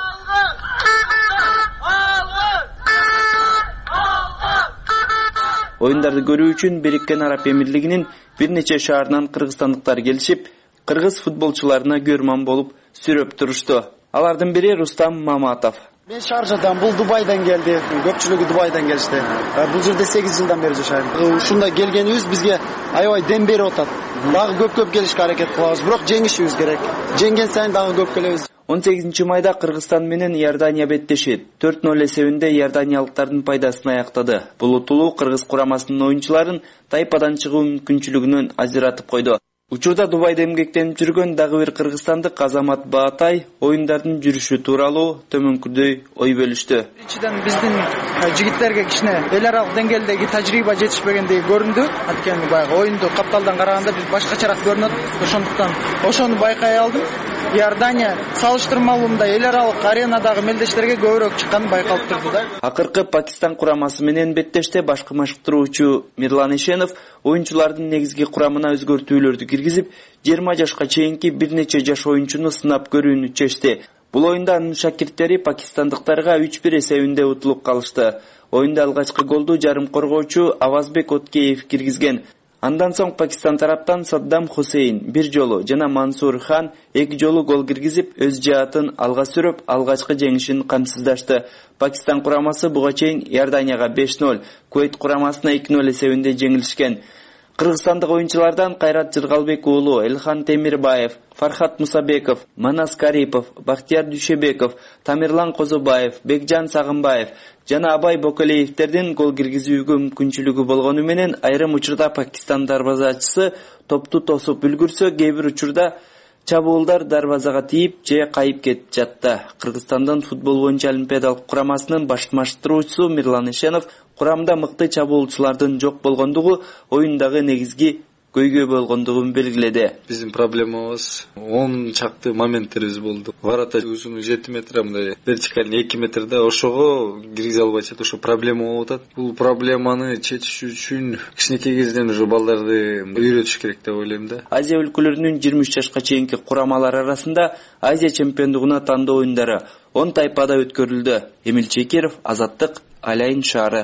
Оюндарды көрүү үчүн Бириккен Араб Эмирлигинин бир нече шаарынан кыргызстандыктар келишип, кыргыз футболчуларына көрман болуп сүрөп турушту. Алардын бири Рустам Маматов. Мен Шаржадан, бул Дубайдан келди. Көпчүлүгү Дубайдан келишти. Бул жерде 8 жылдан бери жашайм. Ушунда келгенибиз бизге аябай дем берип атат. Дагы көп келишке аракет кылабыз, бирок жеңишибиз керек. Жеңген сайын дагы көп келебиз. 18-майда Кыргызстан менен Иордания беттешет. 4-0 эсебинде иорданиялыктардын пайдасына аяктады. Бул утулуу кыргыз курамасынын оюнчуларын тайпадан чыгуу мүмкүнчүлүгүнөн ажыратып койду. Учурда Дубайда эмгектенип жүргөн дагы бир кыргызстандык Азамат Баатай оюндардын жүрүшү тууралуу төмөнкүдөй ой бөлүштү. Биринчиден биздин жигиттерге кичине эл аралык деңгээлдеги тажрыйба жетишпегендиги көрүндү. Анткени баягы оюнду капталдан караганда биз башкачараак көрүнөт. Ошондуктан ошону байкай алдым. Иордания салыштырмалуу мындай эл аралык аренадагы мелдештерге көбүрөөк чыкканын байкалып турду да. Акыркы Пакистан курамасы менен беттеште башкы машыктыруучу Мирлан Ишенов оюнчулардын негизги курамына өзгөртүүлөрдү киргизип, 20 жашка чейинки бир нече жаш оюнчуну сынап көрүүнү чечти. Бул оюнда анын шакирттери пакистандыктарга 3-1 эсебинде утулуп калышты. Оюнда алгачкы голду жарым коргоочу Авазбек Откеев киргизген. Андан соң Пакистан тараптан Саддам Хусейн бир жолу жана Мансур Хан 2 жолу гол киргизип, өз жаатын алга сүрөп, алгачкы жеңишин камсыздашты. Пакистан курамасы буга чейин Иорданияга 5-0, Кувейт курамасына 2-0 эсебинде жеңилишкен. Кыргызстандык оюнчулардан Кайрат Жыргалбек уулу, Элхан Темирбаев, Фархат Мусабеков, Манас Карипов, Бактияр Дүйшөбеков, Тамирлан Козубаев, Бекжан Сагынбаев жана Абай Бокалеевтердин гол киргизүүгө мүмкүнчүлүгү болгону менен айрым учурда Пакистан дарбазачысы топту тосуп үлгүрсө, кээ бир учурда чабуулдар дарбазага тийип же кайып кетип жатты. Кыргызстандын футбол боюнча олимпиадалык курамасынын баш машыктыруучусу Мирлан Ишенов курамда мыкты чабуулчулардын жок болгондугу оюндагы негизги көйгөй болгондугун белгиледи. Биздин проблемабыз 10 чакты моменттерибиз болду. Ворота узуну 7 метр, мындай вертикальный 2 метрде ошого киргизе албай жатат. Ошо проблема болуп атат. Бул проблеманы чечиш үчүн кичинекей кезден уже балдарды үйрөтүш керек деп ойлойм да. Азия өлкөлөрүнүн 23 жашка чейинки курамалары арасында Азия чемпиондугуна тандоо оюндары 10 тайпада өткөрүлдү. Эмил Чекиров, Азаттык, Аль-Айн шаары.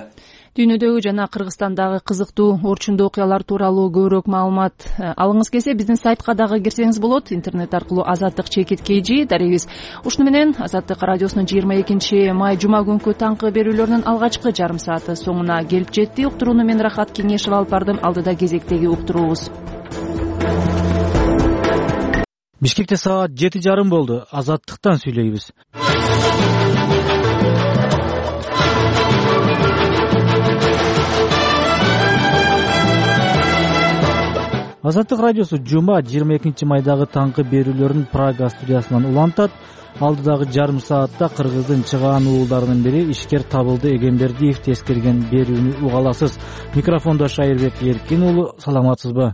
Дүйнөдөгү жана Кыргызстандагы кызыктуу орчундуу окуялар тууралуу көбүрөөк маалымат алгыңыз келсе биздин сайтка дагы кирсеңиз болот. Интернет аркылуу Азаттык чекит KG дарегиз. Ушуну менен Азаттык радиосунун 22 май жума күнкү таңкы берүүлөрүнүн алгачкы жарым сааты соңуна келип жетти. Уктурууну мен Рахат Кеңешев алып бардым. Алдыда кезектеги уктуруубуз. Бишкекте саат 7:30 болду. Азаттыктан сүйлөйбүз. Азаттык радиосу жума 22 майдагы таңкы берүүлөрүн Прага студиясынан улантат. Алдыдагы жарым саатта кыргыздын чыгаан уулдарынын бири ишкер табылды Эгембердиев тескерген берүүнү уга аласыз. Микрофондо Шайырбек Эркин уулу, саламатсызбы?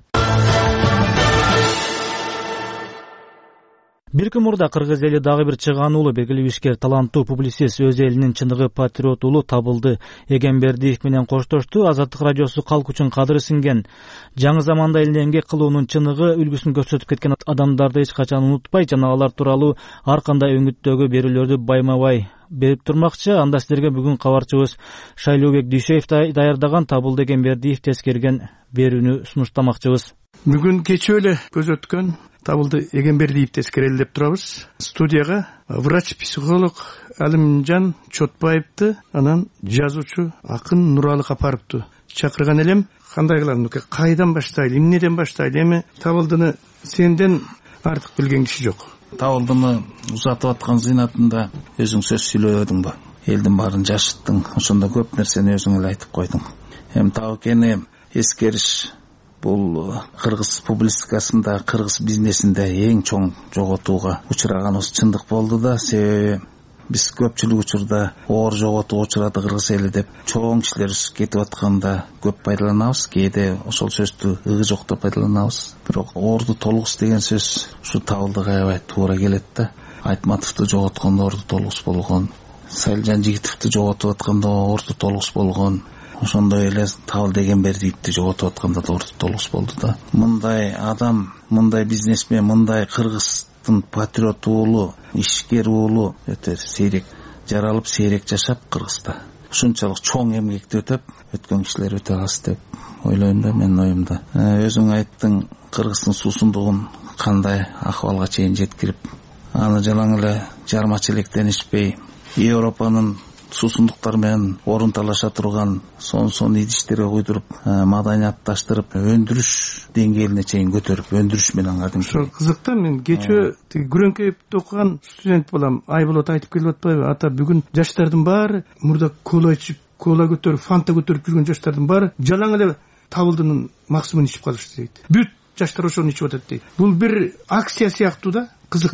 Бир күн мурда кыргыз эли дагы бир чыгаан уулу, белгилүү ишкер, таланттуу публицист, өз элинин чындыгы патриот уулу табылды. Эгембердиев менен коштошту. Азаттык радиосу калк үчүн кадыры сиңген, жаңы заманда элине эмгек кылуунун чыныгы үлгүсүн көрсөтүп кеткен адамдарды эч качан унутпай жана алар тууралуу ар кандай өңүттөгү берүүлөрдү байма-бай берип турмакчы. Анда силерге бүгүн кабарчыбыз Шайлообек Дүйшеев даярдаган табылды Эгембердиев тескерген берүүнү сунуштамакчыбыз. Бүгүн кечээ эле көз өткөн табылды Эгембердиев тескерели деп турабыз. Студияга врач-психолог Алимжан Чотбаевди анан жазуучу акын Нуралы Капаровду чакырган элем. Кандай кылам, кайдан баштайлы, эмнеден баштайлы? Эми табылдыны сенден артык билген киши жок. Табылдыны узатып аткан зыйнатында өзүң сөз сүйлөдүңбү? Элдин баарын жашыттың, ошондо көп нерсени өзүң эле айтып койдуң. Эми табыкени эскериш бул кыргыз публистикасында, кыргыз бизнесинде эң чоң жоготууга учураганыбыз чындык болду да. Себеби биз көпчүлүк учурда оор жоготууга учурады кыргыз эли деп чоң кишилер кетип атканда көп пайдаланабыз, кээде ошол сөздү ыгы жокто пайдаланабыз. Бирок оорду толугус деген сөз ушу табылдыга аябай туура келет да. Айтматовду жоготкондо оорду толугус болгон, Сайылжан Жигитовду жоготуп атканда оорду толугус болгон, ошондой эле Табылды Эгембердиевди жоготуп атканда да оорду толугус болду да. Мындай адам, мындай бизнесмен, мындай кыргыздын патриот уулу, ишкер уулу өтө сейрек жаралып, сейрек жашап Кыргызда. Ушунчалык чоң эмгекти өтөп өткөн кишилер өтө аз деп ойлойм да, менин оюмда. Өзүң айттың, кыргыздын суусундугун кандай акыбалга чейин жеткирип, аны жалаң эле жарма челектен ичпей, Европанын суусундуктар менен орун талаша турган сон идиштерге куйдуруп, маданиятташтырып, өндүрүш деңгээлине чейин көтөрүп, өндүрүш менен кадим. Ошо кызык да. Мен кечээ Күрөңкеевди окуган студент балам Айболот айтып келип атпайбы? Ата, бүгүн жаштардын баары мурда кола ичип, кола көтөрүп, фанта көтөрүп жүргөн жаштардын баары жалаң эле Табылдынын максымын ичип калышты дейт. Бүт жаштар ошону ичип атат дейт. Бул бир акция сыяктуу да. Кызык.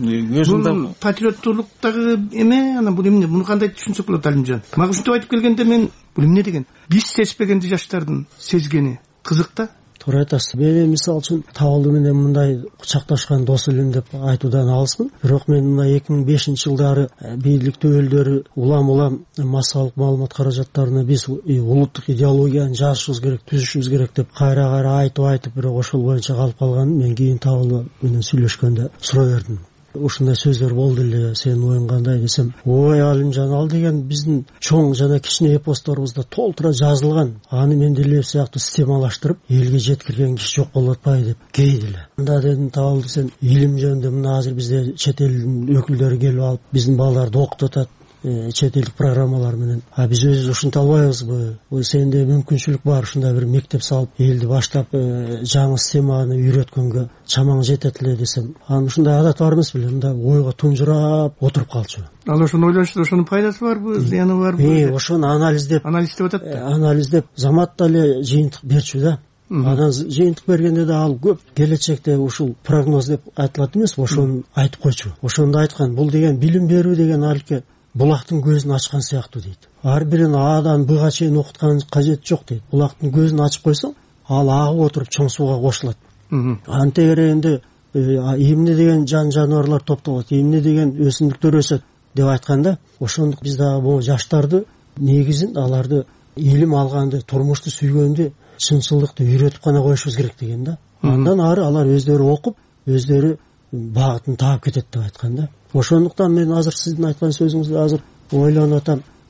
Бул патриоттуулуктагы эме, анан бул эмне? Муну кандай түшүнсөк болот, Алимжан? Мага ушинтип айтып келгенде мен бул эмне деген? Биз сезбегенди жаштардын сезгени кызык да. Туура айтасыз. Мен мисалы үчүн Табылды менен мындай кучакташкан дос элем деп айтуудан алыспын. Бирок мен мына 2005-жылдары бийлик өкүлдөрү улам массалык маалымат каражаттарына биз улуттук идеологияны жазышыбыз керек, түзүшүбүз керек деп кайра айтып, бирок ошол боюнча калып калганын мен кийин Табылды менен сүйлөшкөндө сурай бердим. Ушундай сөздөр болду эле, сенин оюң кандай десем, ой Алимжан, ал деген биздин чоң жана кичине эпосторубузда толтура жазылган. Аны мен деле сыяктуу системалаштырып элге жеткирген киши жок болуп атпайбы деп кейди эле. Анда дедим, Табылды, сен илим жөнүндө мына азыр бизде чет элдин өкүлдөрү келип алып биздин балдарды окутуп атат, чет элдик программалар менен. Биз өзүбүз ушинте албайбызбы? Сенде мүмкүнчүлүк бар, ушундай бир мектеп салып элди баштап жаңы системаны үйрөткөнгө чамаң жетет эле десем, анын ушундай адаты бар эмес беле? Мындай ойго тунжурап отуруп калчу. Ал ошону ойлонушту, ошонун пайдасы барбы, зыяны барбы? Ошону анализдеп атат да. Анализдеп заматта эле жыйынтык берчү да. Анан жыйынтык бергенде да ал көп келечекте ушул прогноз деп айтылат эмес, ошону айтып койчу. Ошондо айткан, бул деген билим берүү деген алке булактын көзүн ачкан сыяктуу дейт. Ар бирин Адан Бга чейин окуткан кажети жок дейт. Булактын көзүн ачып койсоң, ал агып отуруп чоң сууга кошулат. Антегерегинде эмне деген жаныбарлар топтолот, эмне деген өсүмдүктөр өсөт деп айтканда, ошондук биз дагы бул жаштарды негизин аларды илим алганды, турмушту сүйгөндү, чынчылдыкты үйрөтүп гана коюшубуз керек деген да. Андан ары алар өздөрү окуп, өздөрү багытын таап кетет деп айткан да. Ошондуктан мен азыр сиздин айткан сөзүңүздү азыр ойлонуп атам.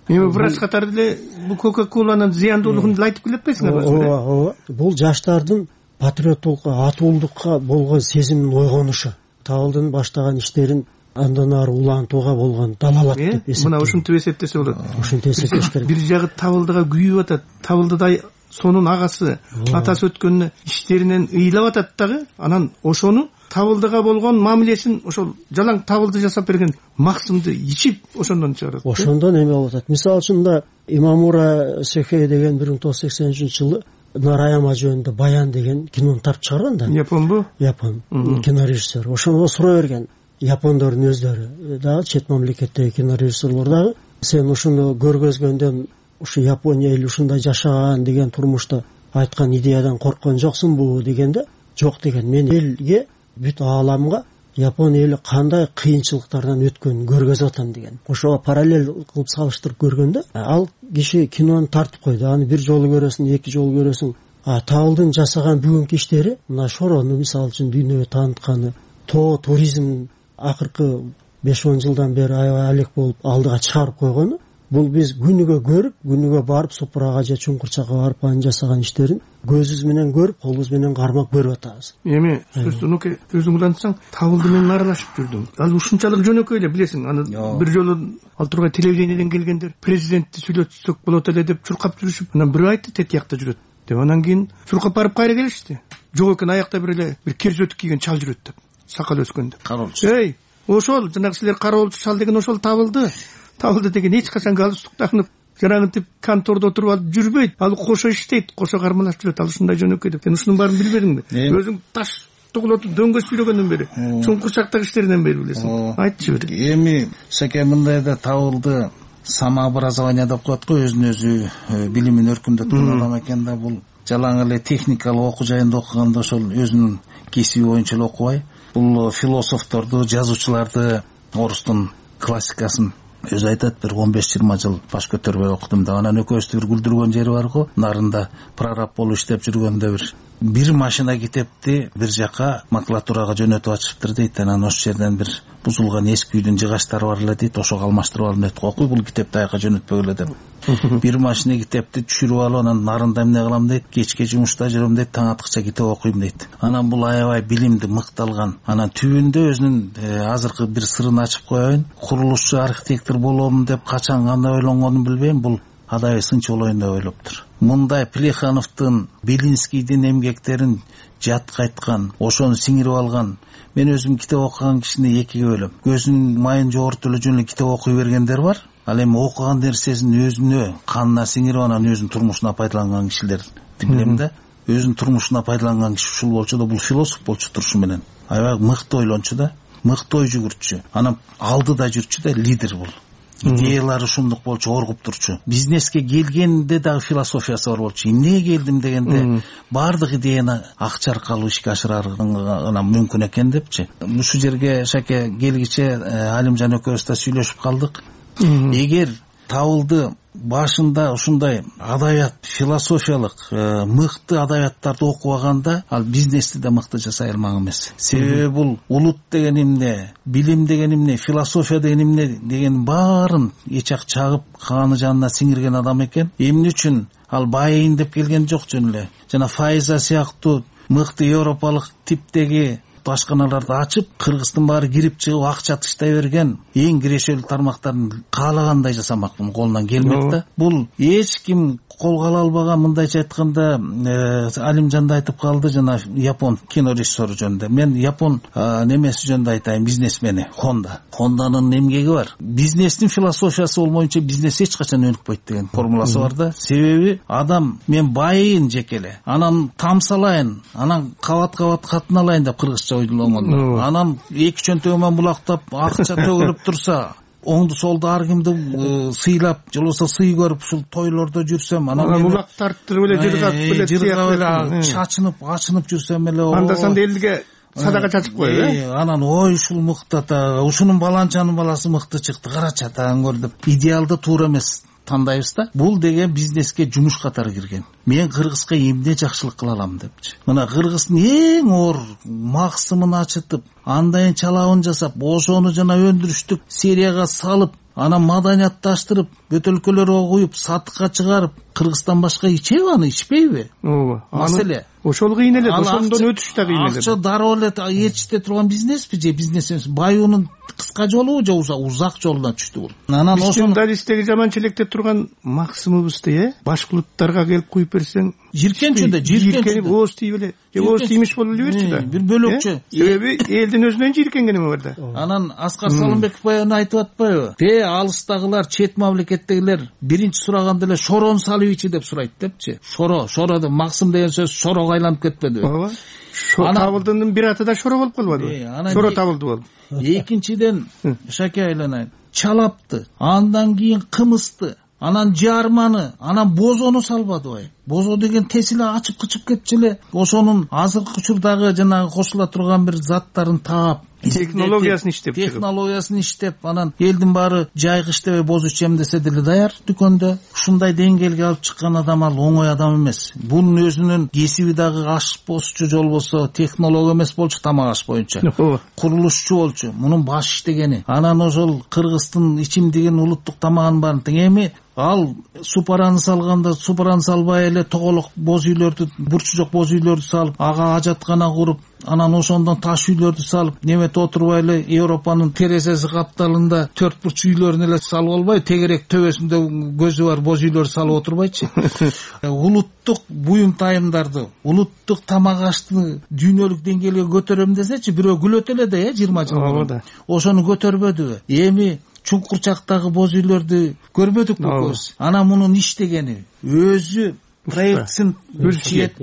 эми врач катары деле бул кока коланын зыяндуулугун деле айтып келатпайсыңарбы? ооба бул жаштардын патриоттукка атуулдукка болгон сезимин ойгонушу, Табылдын баштаган иштерин андан ары улантууга болгон далалат деп эсептейм. Мына ушинтип эсептесе болот. Ушинтип эсептеш керек. Бир жагы Табылдыга күйүп атат, Табылдыдай сонун агасы атасы өткөнүнө иштеринен ыйлап атат дагы, анан ошону Табылдыга болгон мамилесин ошол жалаң Табылды жасап берген максымды ичип ошондон чыгарат. Ошондон эме болуп атат. Мисалы үчүн да Имамура Сехей деген 1983-жылы Нараяма жөнүндө баян деген кинону тартып чыгарган да. Японбу? Япон кинорежиссер. Ошондо суроо берген япондордун өздөрү дагы чет мамлекеттеги кинорежиссерлор дагы сен ушуну көргөзгөндөн ушу Япония эли ушундай жашаган деген турмушта айткан идеядан корккон жоксуңбу дегенде жок деген. Мен элге бүт ааламга Япон эли кандай кыйынчылыктардан өткөнүн көргөзүп атам деген. Ошого параллель кылып салыштырып көргөндө ал киши кинону тартып койду. Аны бир жолу көрөсүң, эки жолу көрөсүң. Табылдын жасаган бүгүнкү иштери, мына Шорону мисалы үчүн дүйнөгө таанытканы, тоо туризм акыркы 5-10 жылдан бери аябай алек болуп алдыга чыгарып койгону, бул биз күнүгө көрүп, күнүгө барып Супурага же Чуңкурчакка барып анын жасаган иштерин көзүбүз менен көрүп, колубуз менен кармап көрүп атабыз. Эми Нуке өзүң улантсаң, Табылды менен аралашып жүрдүм. Ал ушунчалык жөнөкөй эле билесиң. Аны бир жолу ал тургай телевидениеден келгендер президентти сүйлөтсөк болот эле деп чуркап жүрүшүп, анан бирөө айтты тет жакта жүрөт деп. Анан кийин чуркап барып кайра келишти. Жок экен, аякта бир эле бир керзөтүк кийген чал жүрөт деп. Сакал өскөн деп. Кароолчу. Эй, ошол жанагы силер кароолчу чал деген ошол Табылды. Табылды деген эч качан галстук тагынып, жанагынтип контордо отуруп алып жүрбөйт. Ал кошо иштейт, кошо кармалашып жүрөт. Ал ушундай жөнөкөй деп. Сен ушунун баарын билбедиңби? Өзүң таш тугулотуп дөңгөс сүйлөгөндөн бери, Чуңкурчактагы иштеринен бери билесиң. Айтчы бир. Эми Шаке мындай да Табылды самообразование деп коет го, өзүн өзү билимин өркүндөткөн адам экен да. Бул жалаң эле техникалык окуу жайында окуганда ошол өзүнүн кесиби боюнча эле окубай, бул философторду, жазуучуларды, орустун классикасын өзү айтат, бир 15-20 жыл баш көтөрбөй окудум деп. Анан экөөбүздү бир күлдүргөн жери бар го. Нарында прораб болуп иштеп жүргөндө бир машина китепти бир жака макулатурага жөнөтүп атышыптыр дейт. Анан ошол жерден бир бузулган эски үйдүн жыгачтары бар эле дейт. Ошого алмаштырып алып нетип окуй, бул китепти аяка жөнөтпөгүлө деп. Бир машина китепти түшүрүп алып, анан нарында эмне кылам дейт, кечке жумушта жүрөм дейт, таң аткыча китеп окуйм дейт. Анан бул аябай билимди мыкталган. Анан түбүндө өзүнүн азыркы бир сырын ачып коеюн. Курулушчу, архитектор болом деп качан кандай ойлонгонун билбейм, бул адай сынчы ойлойм деп ойлоптур. Мындай Плехановдун, Белинскийдин эмгектерин жатка айткан, ошону сиңирип алган. Мен өзүм китеп окуган кишини экиге бөлөм. Көзүнүн майын жогортуп эле жөн эле китеп окуй бергендер бар. Ал эми окуган нерсесин өзүнө канына сиңирип анан өзүнүн турмушуна пайдаланган кишилерди билем да. Өзүнүн турмушуна пайдаланган киши ушул болчу да, бул философ болчу турушу менен. Аябай мыкты ойлончу да, мыкты ой жүгүртчү. Анан алдыда жүрчү да, лидер бул. Идеялары ушундук болчу, оргуп турчу. Бизнеске келгенде дагы философиясы бар болчу. Эмне келдим дегенде баардык идеяны акча аркылуу ишке ашырарга мүмкүн экен депчи. Ушул жерге Шаке келгиче Алимжан экөөбүз да сүйлөшүп калдык. Эгер Табылды башында ушундай адабият, философиялык мыкты адабияттарды окубаганда, ал бизнести да мыкты жасай алмак эмес. Себеби бул улут деген эмне, билим деген эмне, философия деген эмне деген баарын эчак чагып каны жанына сиңирген адам экен. Эмне үчүн ал байыйын деп келген жок, жөн эле жана Файза сыяктуу мыкты европалык типтеги башканаларды ачып, Кыргыздын баары кирип чыгып акча тыштай берген эң кирешелүү тармактарын каалагандай жасамак, мунун колунан келмек да. Бул эч ким колго ала албаган, мындайча айтканда Алимжан да айтып калды жана Япон кинорежиссеру жөнүндө. Мен Япон немеси жөнүндө айтайын, бизнесмени Honda. Hondanын эмгеги бар. Бизнестин философиясы болмоюнча бизнес эч качан өнүкпөйт деген формуласы бар да. Себеби адам мен байыйын жекеле, анан тамсалайын, анан кабат-кабат катын алайын деп кыргызча ойлонгон. Анан эки чөнтөгүмөн булактап акча төгүлүп турса, оңду солду ар кимди сыйлап, же болбосо сый көрүп ушул тойлордо жүрсөм, анан улак тарттырып эле жыргап эле чачынып, ачынып жүрсөм эле, анда санда элге садака чачып коет. Анан ой ушул мыкты ата, ушунун баланчанын баласы мыкты чыкты, карачы атаң көр деп идеалды туура эмес тандайбыз да. Бул деген бизнеске жумуш катары кирген. Мен Кыргызга эмне жакшылык кыла алам депчи. Мына Кыргыздын эң оор максымын ачытып, андайын чалабын жасап, ошону жана өндүрүштүк серияга салып, анан маданиятташтырып бөтөлкөлөргө куюп сатыкка чыгарып Кыргызстан башка ичеби, аны ичпейби? Ооба. Маселе Ошол кыйын эле, ошондон өтүш да кыйын эле. Акча дароо эле ээрчите турган бизнеспи же бизнес эмес? Баюунун кыска жолубу же узак жолуна түштү бул? Анан ошондо дадистеги жаманчы электе турган максымыбызды башкылыктарга келип куюп берсең, жиркенип ооз тийип эле, же ооз тиймиш боло эле берчи да. Бир бөлөкчө. Себеби элдин өзүнөн жиркенген эме бар да. Анан Аскар Салымбеков баягы айтып атпайбы? Алыстагылар, чет мамлекеттегилер биринчи сураганда эле шорону салып ичи деп сурайт депчи. Шоро деп максым деген сөз шорого айланып кетпеди. Ооба. Табылдындын бир аты да шоро болуп калбадыбы? Шоро табылды болду. Экинчиден Шаке айланайын. Чалапты, андан кийин кымызды, анан жарманы, анан бозону салбадыбы? Бозо деген тесиле ачып кычып кетчү эле. Ошонун азыркы учурдагы жанагы кошула турган бир заттарын таап, технологиясын иштеп, анан элдин баары жайгыш дебей боз ичем десе деле даяр дүкөндө. Ушундай деңгээлге алып чыккан адам ал оңой адам эмес. Бунун өзүнүн кесиби дагы ашпозчу жол болсо, технолог эмес болчу, тамак аш боюнча. Курулушчу болчу. Мунун баш иштегени. Анан ошол Кыргыздын ичимдигин, улуттук тамагын баарын эми ал супараны салганда супараны салбай эле тоголок боз үйлөрдү, бурчу жок боз үйлөрдү салып, ага ажаткана куруп, анан ошондон таш үйлөрдү салып, неметип отурбай эле Европанын терезеси капталында 4 бурч үйлөрүн эле салып албай, тегерек төбөсүндө көзү бар боз үйлөрдү салып отурбайчы. Улуттук буюм тайымдарды, улуттук тамак ашты дүйнөлүк деңгээлге көтөрөм десечи, бирөө күлөт эле да, 20 жыл мурун. Ошону көтөрбөдүбү? Эми Чуңкурчактагы боз үйлөрдү көрбөдүкпү көз? Анан мунун иштегени, өзү проектсин чиет,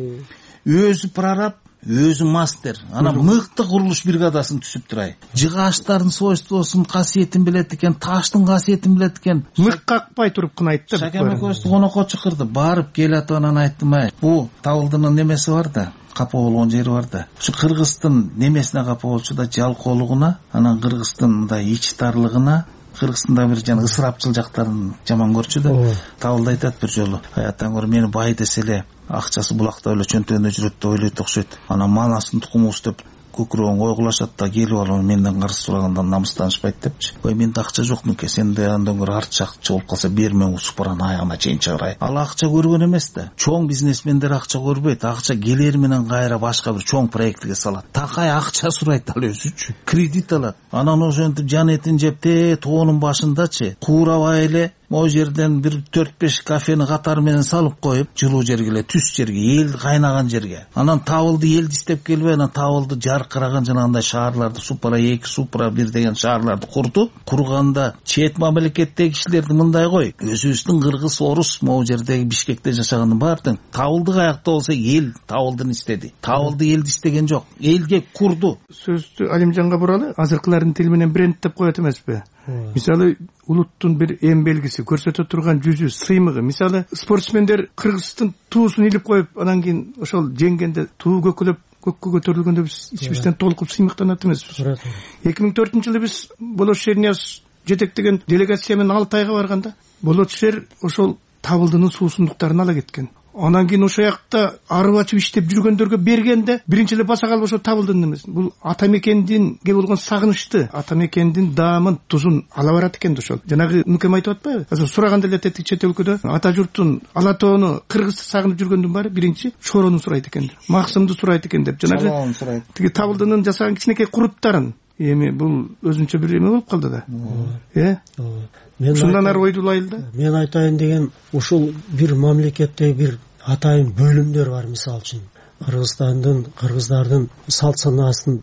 өзү прораб, өзү мастер. Анан мыкты курулуш бригадасын түзүп турай. Жыгачтардын свойствосун, касиетин билет экен, таштын касиетин билет экен. Мык какпай туруп гана айтты. Шакем экөөбүздү конокко чакырды. Барып келатып анан айттым, бу Табылдынын немеси бар да, капа болгон жери бар да. Ушу Кыргыздын немесине капа болчу да, жалкоолугуна, анан Кыргыздын мындай ич тарлыгына, Кыргызстанда бир жана ысырапчыл жактарын жаман көрчү да. Табылды айтат бир жолу, аяттан көрө мени бай десе эле акчасы булакта эле чөнтөгүндө жүрөт деп ойлойт окшойт. Анан манасын тукумубуз деп көкүрөгүн койгулашат да, келип алып менден карыз сурагандан намыстанышпайт депчи. Ой, менде акча жок мекен, сенде андан көрө артча акча болуп калса берме, супараны аягына чейин чыгарайын. Ал акча көргөн эмес да. Чоң бизнесмендер акча көрбөйт, акча келер менен кайра башка бир чоң проектке салат. Такай акча сурайт ал өзүчү, кредит алат. Анан ошентип жан этин жеп тоонун башындачы куурабай эле могу жерден бир 4-5 кафени катары менен салып коюп, жылуу жерге эле, түз жерге, эл кайнаган жерге. Анан Табылды элди издеп келбей, анан Табылды жаркыраган жанагындай шаарларды, Супра 2, Супра 1 деген шаарларды курду. Курганда чет мамлекеттеги кишилерди мындай кой, өзүбүздүн кыргыз, орус могу жердеги Бишкекте жашагандын баардын Табылды каякта болсо эл Табылдыны истеди. Табылды элди истеген жок, элге курду. Сөздү Алимжанга буралы, азыркылардын тили менен бренд деп коет эмеспи? Мисалы улуттун бир эм белгиси, көрсөтө турган жүзү, сыймыгы. Мисалы спортсмендер Кыргыздын туусун илип коюп, анан кийин ошол жеңгенде туу көкүлөп көккө көтөрүлгөндө биз ичибизден толкуп сыймыктанат эмеспиз. 2004-жылы биз Болот Шернияз жетектеген делегация менен Алтайга барганда, Болот Шер ошол Табылдынын суусундуктарын ала кеткен. Анан кийин ошол жакта арып ачып иштеп жүргөндөргө бергенде биринчи эле баса калып ошо Табылдынын эмес. Бул ата мекендинге болгон сагынычты, ата мекендин даамын, тузун ала барат экен ошол. Жанагы Нукем айтып атпайбы? Азыр сураганда эле тетик чет өлкөдө ата журттун ала тоону, Кыргызды сагынып жүргөндүн баары биринчи шорону сурайт экен, максымды сурайт экен деп. Жанагы тиги Табылдынын жасаган кичинекей куруттарын эми бул өзүнчө бир эме болуп калды да. Ушундан ары ойдулайлы да. Мен айтайын деген, ушул бир мамлекетте бир атайын бөлүмдөр бар, мисалы үчүн Кыргызстандын, кыргыздардын салт санаасын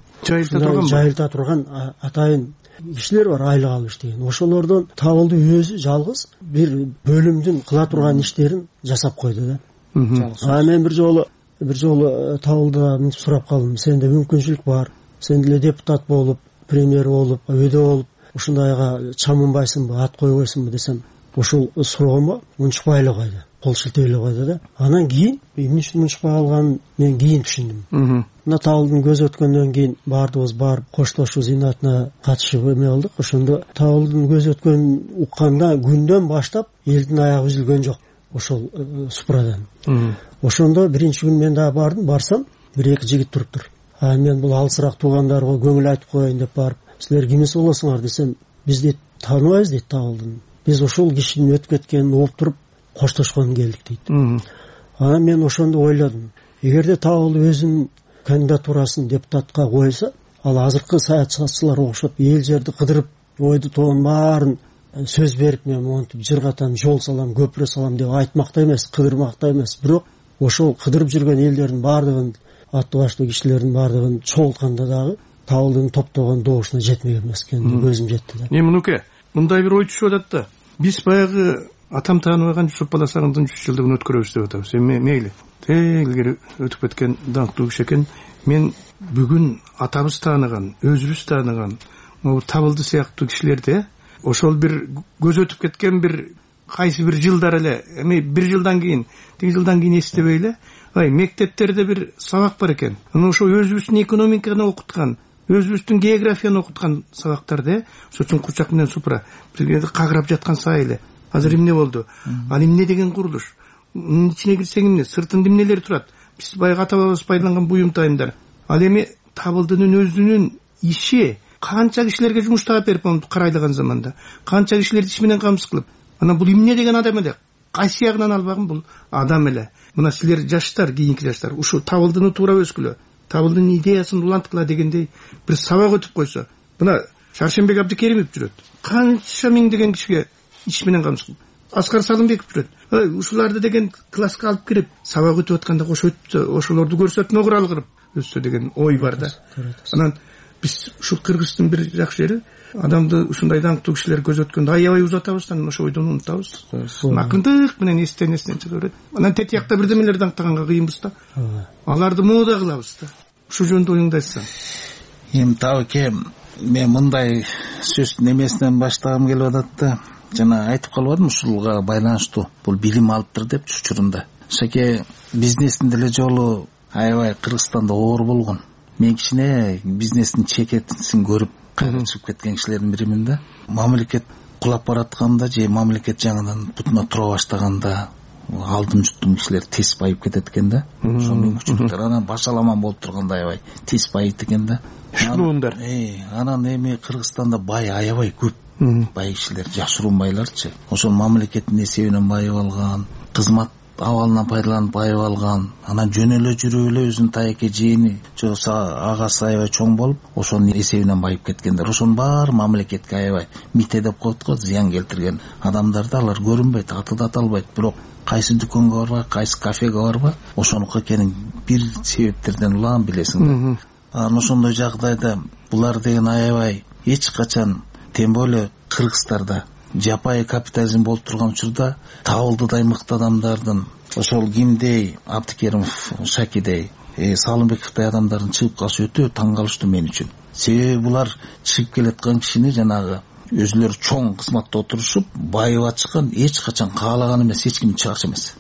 жайылта турган атайын кишилер бар, айлык алып иштеген. Ошолордон Табылды өзү жалгыз бир бөлүмдүн кыла турган иштерин жасап койду да. Мен бир жолу Табылдыга мынтип сурап калдым, сенде мүмкүнчүлүк бар, сен деле депутат болуп, премьер болуп, өйдө болуп, ушундайга чамынбайсыңбы, ат койбойсуңбу десем, ошол суроомго унчукпай эле койду, кол шилтеп эле койду да. Анан кийин эмне үчүн унчукпай калганын мен кийин түшүндүм. Мына Табылдын көзү өткөндөн кийин баардыгыбыз барып коштошуу зыйнатына катышып эме болдук. Ошондо Табылдын көзү өткөнүн укканда күндөн баштап элдин аягы үзүлгөн жок ошол Супрадан. Ошондо биринчи күн мен дагы бардым, барсам бир эки жигит туруптур. Мен бул алысыраак туугандарга көңүл айтып коеюн деп барып, силер кимис болосуңар десем, биз дейт тааныбайбыз дейт Табылдыны. Биз ошол кишинин өтүп кеткенин угуп туруп коштошконун келдик дейт. Анан мен ошондо ойлодум. Эгерде Табылды өзүнүн кандидатурасын депутатка койсо, ал азыркы саятчылар окшоп эл жерди кыдырып, ойду тоонун баарын сөз берип, мен монтип жыргатам, жол салам, көпүрө салам деп айтмакта эмес, кыдырмакта эмес, бирок ошол кыдырып жүргөн элдердин баардыгын, аты баштуу кишилердин баардыгын чогултканда дагы Табылдын топтогон добушуна жетмеген эмес экенин көзүм жетти да. Мунуке, мындай бир ой түшүп атат да. Биз баягы атам тааныбаган Жусуп Баласагындын 100 жылдыгын өткөрөбүз деп атабыз. Мейли. Илгери өтүп кеткен даңктуу киши экен. Мен бүгүн атабыз тааныган, өзүбүз тааныган Табылды сыяктуу кишилерди ошол бир көз өтүп кеткен бир кайсы бир жылдар эле, эми бир жылдан кийин, тиги жылдан кийин эстебей эле, мектептерде бир сабак бар экен. Аны ошо өзүбүздүн экономиканы окуткан, өзүбүздүн географияны окуткан сабактарды, ошо чуңкурчак менен Супра бирге кагырап жаткан сай эле. Азыр эмне болду? Ал эмне деген курулуш? Мунун ичине кирсең эмне? Сыртында эмнелер турат? Биз баягы ата-бабабыз пайдаланган буюм тайымдар. Ал эми Табылдынын өзүнүн иши канча кишилерге жумуш таап берип карайдыган заманда, канча кишилерди иш менен камсыз кылып, анан бул эмне деген адам эле? Кайсы ягынан албагын бул адам эле. Мына силер жаштар, кийинки жаштар, ушу Табылдыны туура өскүлө, Табылдынын идеясын уланткыла дегендей бир сабак өтүп койсо. Мына Шаршембек Абдыкеримов жүрөт. Канча миңдеген кишиге иш менен камсыз кылып. Аскар Салымбеков жүрөт. Ушуларды деген класска алып кирип, сабак өтүп атканда ошолорду көрсөтмө куралы кырып өссө деген ой бар да. Анан биз ушу Кыргыздын бир жакшы жери, адамды ушундай даңктуу кишилер көз өткөндө аябай узатабыз, анан ошо ойдон унутабыз. Макындык менен эстен чыгып берет. Анан тетиякта бирдемелер даңктаганга кыйынбыз да. Аларды мода кылабыз да. Ушу жөнүндө оюңду айтсаң. Эми Табыке, мен мындай сөздүн эмесинен баштагым келип атат да. Жана айтып калбадым ушулга байланыштуу. Бул билим алыптыр деп учурунда. Шаке бизнестин деле жолу аябай Кыргызстанда оор болгон. Мен кичине бизнестин чекетин көрүп кайрылып кеткен кишилердин биримин да. Мамлекет кулап баратканда же мамлекет жаңыдан бутуна тура баштаганда алдым жуттум кишилер тез байып кетет экен да. Ошол мүмкүнчүлүктөр анан башаламан болуп турганда аябай тез байыйт экен да. Шунундар. Анан эми Кыргызстанда бай аябай көп. Бай кишилер, жашыруун байларчы. Ошол мамлекеттин эсебинен байып алган, кызмат абалынан пайдаланып байып алган, анан жөн эле жүрүп эле өзүнүн таяке жээни, жоксо агасы аябай чоң болуп, ошонун эсебинен байып кеткендер. Ошонун баары мамлекетке аябай мите деп коет го, зыян келтирген адамдарды алар көрүнбөйт, аты да аталбайт, бирок кайсы дүкөнгө барба, кайсы кафеге барба, ошонуку экенин бир себептерден улам билесиң. Анан ошондой жагдайда булар деген аябай эч качан, тем более Кыргыздарда жапайы капитализм болуп турган учурда Табылдыдай мыкты адамдардын, ошол кимдей, Абдыкеримов, Шакидей, Салымбековдой адамдардын чыгып калышы өтө таң калыштуу мен үчүн. Себеби булар чыгып келаткан кишини жанагы өзүлөрү чоң кызматта отурушуп, байып атышкан, эч качан каалаган эмес, эч ким чыгарчу эмес.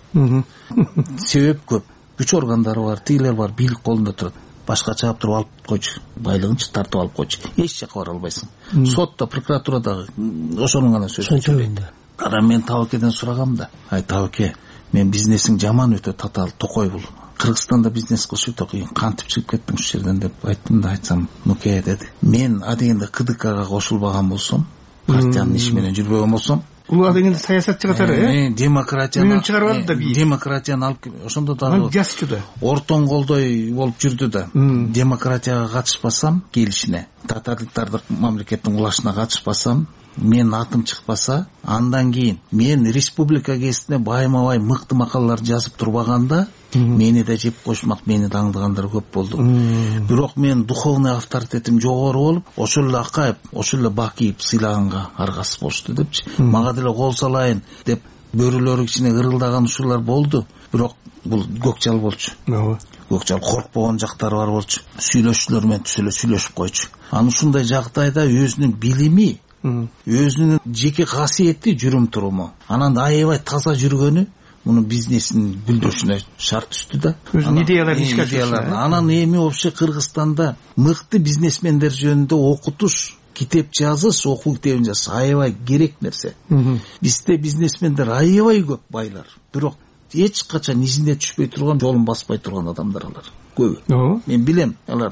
Себеп көп. Күч органдары бар, тигилер бар, бийлик колунда турат. Башка чыгып туруп алып койчу, байлыгынчы тартып алып койчу. Эч жака бара албайсың. Сотто, прокуратурада ошонун гана сөзү. Анан мен Табыкеден сурагам да. Ай Табыке, мен бизнесиң жаман өтө татаал, токой бул. Кыргызстанда бизнес кылыш өтө кыйын. Кантип чыгып кеттиң ушул жерден деп айттым да, айтсам, нуке деди. Мен адегенде КДКга кошулбаган болсом, партиянын иши менен жүрбөгөн болсом, бул адегенде саясатчы катары, демократияны чыгарып алды да бий. Демократияны алып ошондо дагы жасчу да. Ортоң колдой болуп жүрдү да. Демократияга катышпасам, келишине, тоталитардык мамлекеттин улашына катышпасам, мен атым чыкпаса, андан кийин мен республика гезитине байма-бай мыкты макалалар жазып турбаганда, мени да жеп кошмак, мени да аңдыгандар көп болду. Бирок мен духовный авторитетим жогору болуп, ошол эле Акаев, ошол эле Бакиев сыйлаганга аргасы болушту депчи. Мага деле кол салайын деп бөрүлөрү кичине ырылдаган учурлар болду. Бирок бул көк жал болчу. Көк жал коркпогон жактары бар болчу. Сүйлөшүүлөр менен түз эле сүйлөшүп койчу. Анан ушундай жагдайда өзүнүн билими, өзүнүн жеке касиети жүрүм туруму, анан аябай таза жүргөнү муну бизнесин гүлдөшүнө шарт түздү да. Өзүнүн идеяларын ишке ашырды. Анан эми вообще Кыргызстанда мыкты бизнесмендер жөнүндө окутуш, китеп жазыш, окуу китебин жазыш аябай керек нерсе. Бизде бизнесмендер аябай көп байлар, бирок эч качан изине түшпөй турган, жолун баспай турган адамдар алар. Көбү. Мен билем аларды.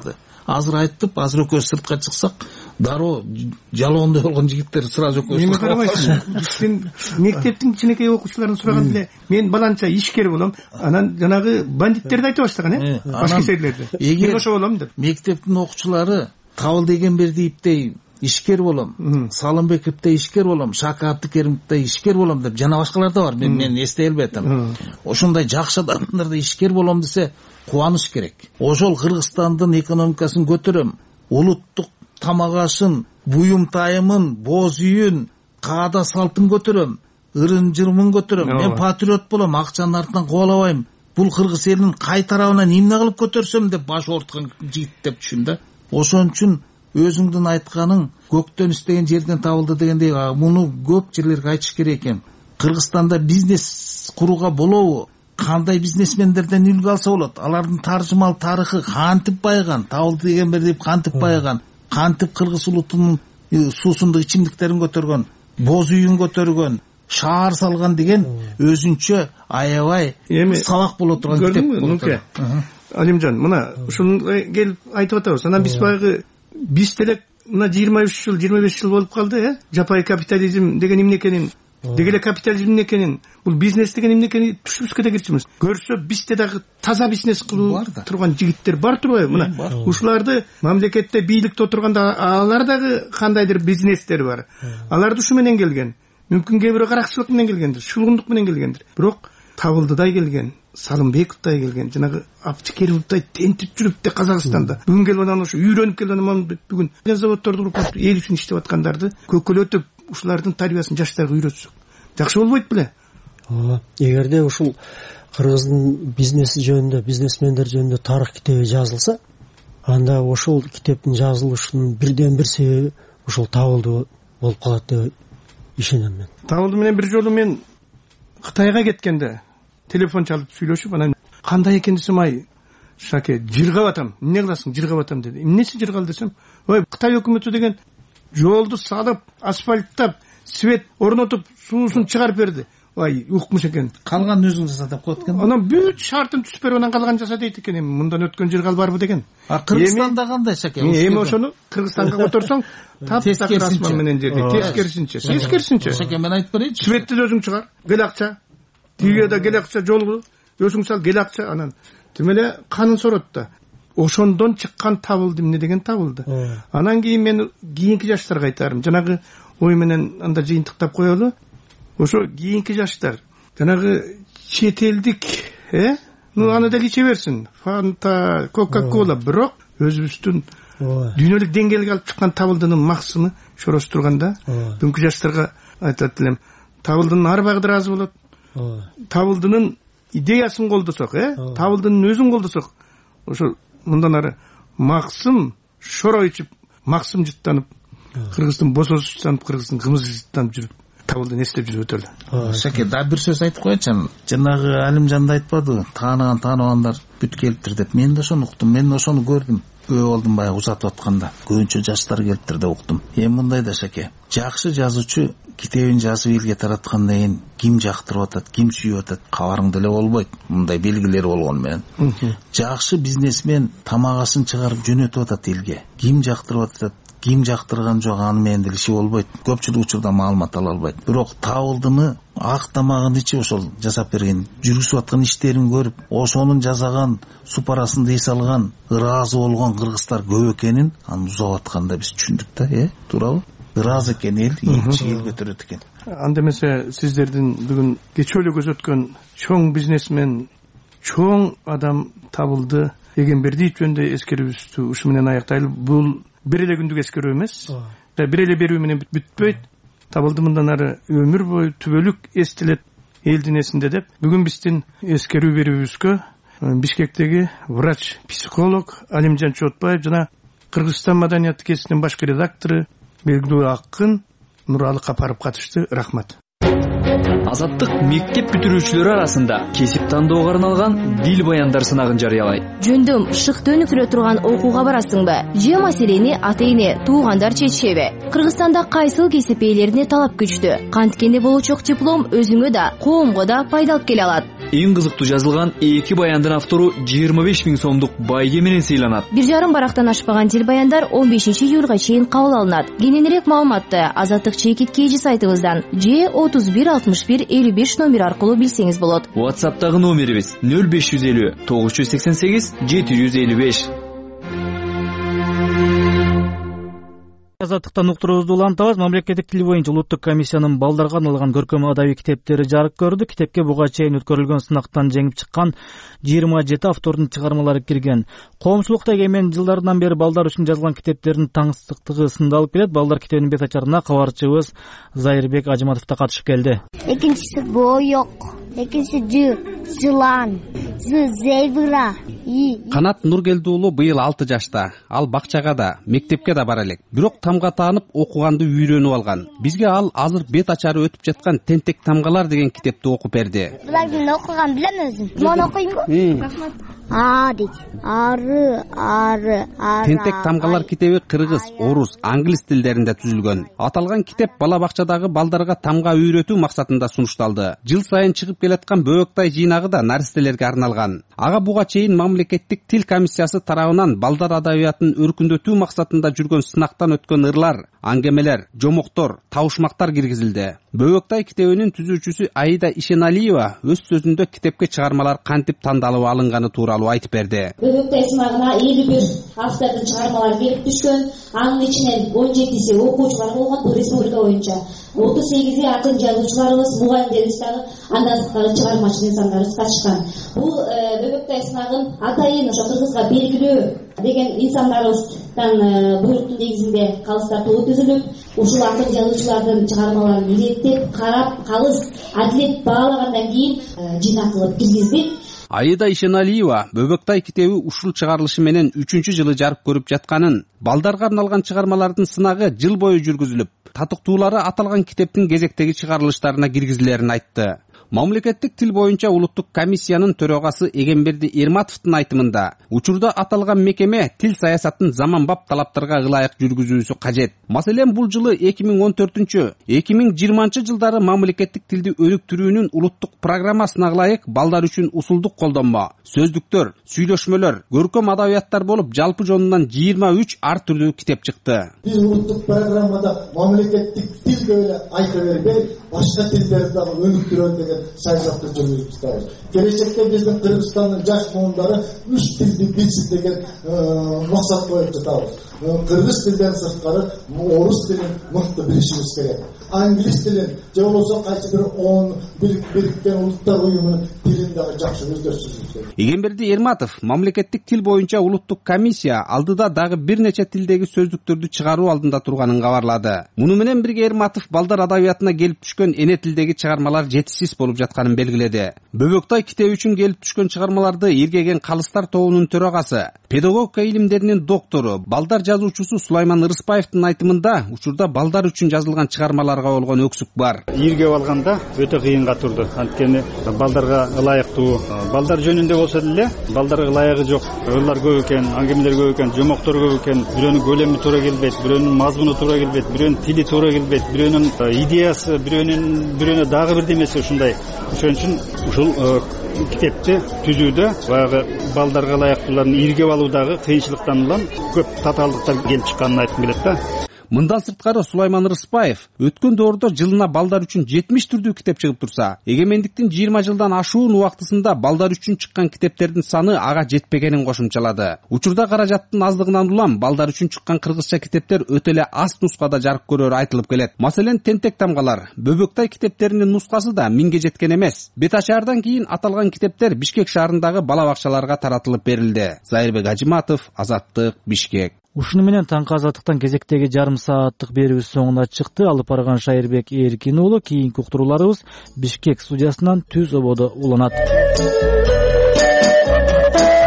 азыр айтып, азыр экөөбүз сыртка чыксак, дароо жалоондой болгон жигиттер сразу экөөбүз. Эми карабайсың, сен мектептин кичинекей окуучуларын сураган эле, мен баланча ишкер болом, анан жанагы бандиттерди айта баштаган, башка жерлерде. Мен ошо болом деп. Мектептин окуучулары Табыл Эгембердиевдей ишкер болом, Салымбековдей ишкер болом, Шака Абдыкеримовдей ишкер болом деп жана башкалар да бар. Мен эстей албай атам. Ошондой жакшы адамдарды ишкер болом десе кубаныш керек. Ошол Кыргызстандын экономикасын көтөрөм, улуттук тамак ашын, буюм тайымын, боз үйүн, каада салтын көтөрөм, ырын-жырымын көтөрөм. Мен патриот болом, акчанын артынан кубалабайм. Бул кыргыз элинин кай тарабынан эмне кылып көтөрсөм деп баш ооруткан жигит деп түшүн да. Ошон үчүн өзүңдүн айтканың көктөн истеген жерден табылды дегендей, муну көп жерлерге айтыш керек экен. Кыргызстанда бизнес курууга болобу? Кандай бизнесмендерден үлгү алса болот? Алардын таржымал тарыхы кантип байыган, Табылды Эгембердиев кантип байыган, кантип кыргыз улутунун суусундук ичимдиктерин көтөргөн, боз үйүн көтөргөн, шаар салган деген өзүнчө аябай сабак боло турган китеп. Алимжан, мына ушундай келип айтып атабыз. Анан биз баягы биз делек мына 23 жыл, 25 жыл болуп калды, жапай капитализм деген эмне экенин, дегеле капитализм эмне экенин, бул бизнес деген эмне экенин түшүнүшкө да кирчүмүз. Көрсө бизде дагы таза бизнес кылуу турган жигиттер бар турбайбы? Мына ушуларды мамлекетте бийликте отурганда алар дагы кандайдыр бизнестер бар. Алар ушу менен келген. Мүмкүн кээ бирөө каракчылык менен келгендир, шулгундук менен келгендир. Бирок Табылдыдай келген, Салымбековдай келген, жанагы Абдыкеримовдай тентип жүрүп де Казакстанда. Бүгүн келип анан ушу үйрөнүп келген, бүгүн заводдорду куруп эл үчүн иштеп аткандарды көкөлөтүп, ушулардын тарбиясын жаштарга үйрөтсөк, жакшы болбойт беле? Эгерде ушул кыргыздын бизнеси жөнүндө, бизнесмендер жөнүндө тарых китеби жазылса, анда ошол китептин жазылышынын бирден бир себеби ушул Табылды болуп калат деп ишенем мен. Табылды менен бир жолу мен Кытайга кеткенде телефон чалып сүйлөшүп, анан кандай экен десем, ай Шаке, жыргап атам. Эмне кыласың, жыргап атам деди. Эмнеси жыргал десем, ой, Кытай өкмөтү деген жолду салып, асфальттап, свет орнотуп, суусун чыгарып берди. Ай, укмуш экен. Калган өзүң жаса деп коет экен. Анан бүт шартын түзүп берип, анан калган жаса дейт экен. Эми мындан өткөн жыргал барбы деген. Кыргызстанда кандай Шаке? Эми ошону Кыргызстанга которсоң, таптакыр асман менен жерде, тескерисинче. Шаке, мен айтып берейинчи. Светти өзүң чыгар, кел акча. Тигеде кел акча, жолу өзүң сал, кел акча. Анан тимеле канын сорот да. Ошондон чыккан Табылды эмне деген Табылды. Анан кийин мен кийинки жаштарга айтарым. Жанагы ой менен анда жыйынтыктап коелу. Ошо кийинки жаштар жанагы чет элдик, аны да иче берсин. Фанта, Кока-кола, бирок өзүбүздүн дүйнөлүк деңгээлге алып чыккан Табылдынын максымы шорош турганда, бүгүнкү жаштарга айтат элем, Табылдынын ар багы ыраазы болот. Табылдынын идеясын колдосок, Табылдынын өзүн колдосок, ошо мындан ары максым шоро ичип, максым жыттанып, Кыргыздын бососу жыттанып, Кыргыздын кымызы жыттанып жүрүп, Табылдыны эстеп жүрүп өтөлдү. Шаке, да бир сөз айтып коечун. Жанагы Алимжан айтпады, таанаган бүт келиптир деп. Мен да ошону уктум, мен ошону көрдүм. Көп болдум баягы узатып атканда. Көбүнчө жаштар келиптир деп уктум. Эми мындай да Шаке, жакшы жазуучу китебин жазып элге тараткандан кийин ким жактырып атат, ким сүйүп атат, кабарың деле болбойт. Мындай белгилери болгон менен. Жакшы бизнесмен тамак асын чыгарып жөнөтүп атат элге. Ким жактырып атат, ким жактырган жок, аны менен деле иши болбойт. Көпчүлүк учурда маалымат ала албайт. Бирок Табылдыны ак тамагын ичип ошол жасап берген, жүргүзүп аткан иштерин көрүп, ошонун жасаган супарасын эс алган, ыраазы болгон кыргыздар көп экенин аны узап атканда биз түшүндүк да, туурабы? Ыраазы экен эл, эл көтөрөт экен. Анда эмесе сиздердин бүгүн кечөө эле көзөткөн чоң бизнесмен, чоң адам Табылды Эгембердиев жөнүндө эскерүүбүздү ушу менен аяктайлы. Бул бир эле күндүк эскерүү эмес. Бир эле берүү менен бүтпөйт. Табылды мындан ары өмүр бою түбөлүк эстелет элдин эсинде деп. Бүгүн биздин эскерүү берүүбүзгө Бишкектеги врач-психолог Алимжан Чотбаев жана Кыргызстан маданияты кесинин башкы редактору белгилүү акын Нуралы Капаров катышты. Рахмат. Азаттык мектеп бүтүрүүчүлөрү арасында кесип тандоого арналган дил баяндар сынагын жарыялайт. Жөндөм шыкты өнүктүрө турган окууга барасыңбы? Же маселени ата-эне, туугандар чечишеби? Кыргызстанда кайсыл кесип ээлерине талап күчтүү? Канткенде болочок диплом өзүңө да, коомго да пайда алып келе алат. Эң кызыктуу жазылган 2 баяндын автору 25 000 сомдук байге менен сыйланат. 1,5 барактан ашпаган дил баяндар 15 июлга чейин кабыл алынат. Кененирээк маалыматты Азаттык чекит KG сайтыбыздан же 31 61 55 номер аркылуу билсеңиз болот. WhatsApp'тагы номерибиз 0550 988 755. Азаттыктан уктуруубузду улантабыз. Мамлекеттик тил боюнча улуттук комиссиянын балдарга арналган көркөм адабий китептери жарык көрдү. Китепке буга чейин өткөрүлгөн сынактан жеңип чыккан 27 автордун чыгармалары кирген. Коомчулукта эген жылдардан бери балдар үчүн жазылган китептердин таңсыздыктыгы сындалып келет. Балдар китебинин бет ачарына кабарчыбыз Зайырбек Ажыматов да катышып келди. Экинчиси боёк, экинчиси жылан, зебра. Канат Нургелди уулу быйыл 6 жашта. Ал бакчага да, мектепке да бара элек. Бирок тамга таанып окуганды үйрөнүп алган. Бизге ал азыр бет ачары өтүп жаткан Тентек тамгалар деген китепти окуп берди. Буларды окуган билем өзүм. Муну окуймбу? Дейт. Ары. Тентек тамгалар китеби кыргыз, орус, англис тилдеринде түзүлгөн. Аталган китеп бала бакчадагы балдарга тамга үйрөтүү максатында сунушталды. Жыл сайын чыгып келаткан Бөөктай жыйнагы да наристелерге арналган. Ага буга чейин мамлекеттик тил комиссиясы тарабынан балдар адабиятын өркүндөтүү максатында жүргөн сынактан өткөн ырлар, аңгемелер, жомоктор, табышмактар киргизилди. Бөөктай китебинин түзүүчүсү Аида Ишеналиева өз сөзүндө китепке чыгармалар кантип тандалып алынганы тууралуу айтып берди. Бөөктай сынагына 51 автордун чыгармалары келип түшкөн. Анын ичинен 17си окуучулар болгон, бул республика боюнча. 38 акын жазуучуларыбыз, мугалимдерибиз дагы, андан сырткары чыгармачы инсандарыбыз катышкан. Бул Бөөктай сынагын атайын ошо кыргызга белгилүү деген инсандарыбыздан буйруктун негизинде калыстар тобу түзүлүп, ушул акын жазуучулардын чыгармаларын илеттеп, карап, калыс адилет баалагандан кийин жыйнак кылып киргиздик. Аида Ишеналиева Бөөктай китеби ушул чыгарылышы менен 3-жылы жарык көрүп жатканын, балдарга арналган чыгармалардын сынагы жыл бою жүргүзүлүп, татыктуулары аталган китептин кезектеги чыгарылыштарына киргизилерин айтты. Мамлекеттик тил боюнча улуттук комиссиянын төрагасы Эгемберди Эрматовдун айтымында, учурда аталган мекеме тил саясатын заманбап талаптарга ылайык жүргүзүүсү кажет. Маселен, бул жылы 2014-2020 жылдары мамлекеттик тилди өнүктүрүүнүн улуттук программасына ылайык балдар үчүн усулдук колдонмо, сөздүктөр, сүйлөшмөлөр, көркөм адабияттар болуп, жалпы жонунан 23 ар түрдүү китеп чыкты. Биз улуттук программада мамлекеттик тилге эле айта бербей, башка тилдерди дагы өнүктүрөт деген саясатты жүргүзүп жатабыз. Келечекте биздин Кыргызстандын жаш буындары 3 тилди билсин деген максат коюп жатабыз. Кыргыз тилден сырткары орус тилин мыкты билишибиз керек. Англис тилин же болбосо кайсы бир 10 Бириккен Улуттар уюмунун тилин дагы жакшы өздөштүрүшүбүз керек. Эгемберди Эрматов мамлекеттик тил боюнча улуттук комиссия алдыда дагы бир нече тилдеги сөздүктөрдү чыгаруу алдында турганын кабарлады. Муну менен бирге Эрматов балдар адабиятына келип түшкөн эне тилдеги чыгармалар жетишсиз болуп жатканын белгиледи. Бөөктай китеби үчүн келип түшкөн чыгармаларды иргеген калыстар тобунун төрагасы, педагогика илимдеринин доктору, балдар жазуучусу Сулайман Ырыспаевдин айтымында, учурда балдар үчүн жазылган чыгармаларга болгон өксүк бар. Иргеп алганда өтө кыйынга турду. Анткени балдарга ылайыктуу, балдар жөнүндө болсо деле балдарга ылайыгы жок. Ырлар көп экен, аңгемелер көп экен, жомоктор көп экен, бирөөнүн көлөмү туура келбейт, бирөөнүн мазмуну туура келбейт, бирөөнүн тили туура келбейт, бирөөнүн идеясы, бирөөнү дагы бирдемеси ушундай. Ошон үчүн ушул китепти түзүүдө баягы балдарга ылайыктууларын иргеп алуудагы кыйынчылыктан улам көп татаалдыктар келип чыкканын айткым келет да. Мындан сырткары Сулайман Ырыспаев өткөн доордо жылына балдар үчүн 70 түрдүү китеп чыгып турса, эгемендиктин 20 жылдан ашуун убактысында балдар үчүн чыккан китептердин саны ага жетпегенин кошумчалады. Учурда каражаттын аздыгынан улам балдар үчүн чыккан кыргызча китептер өтө эле аз нускада жарык көрөрү айтылып келет. Маселен, Тентек тамгалар, Бөөктай китептеринин нускасы да 1000ге жеткен эмес. Бет ачаардан кийин аталган китептер Бишкек шаарындагы бала бакчаларга таратылып берилди. Зайырбек Ажыматов, Азаттык, Бишкек. Ушуну менен таңкы Азаттыктан кезектеги жарым сааттык берүүбүз соңуна чыкты. Алып барган Шайырбек Эркин уулу. Кийинки уктурууларыбыз Бишкек студиясынан түз ободо уланат.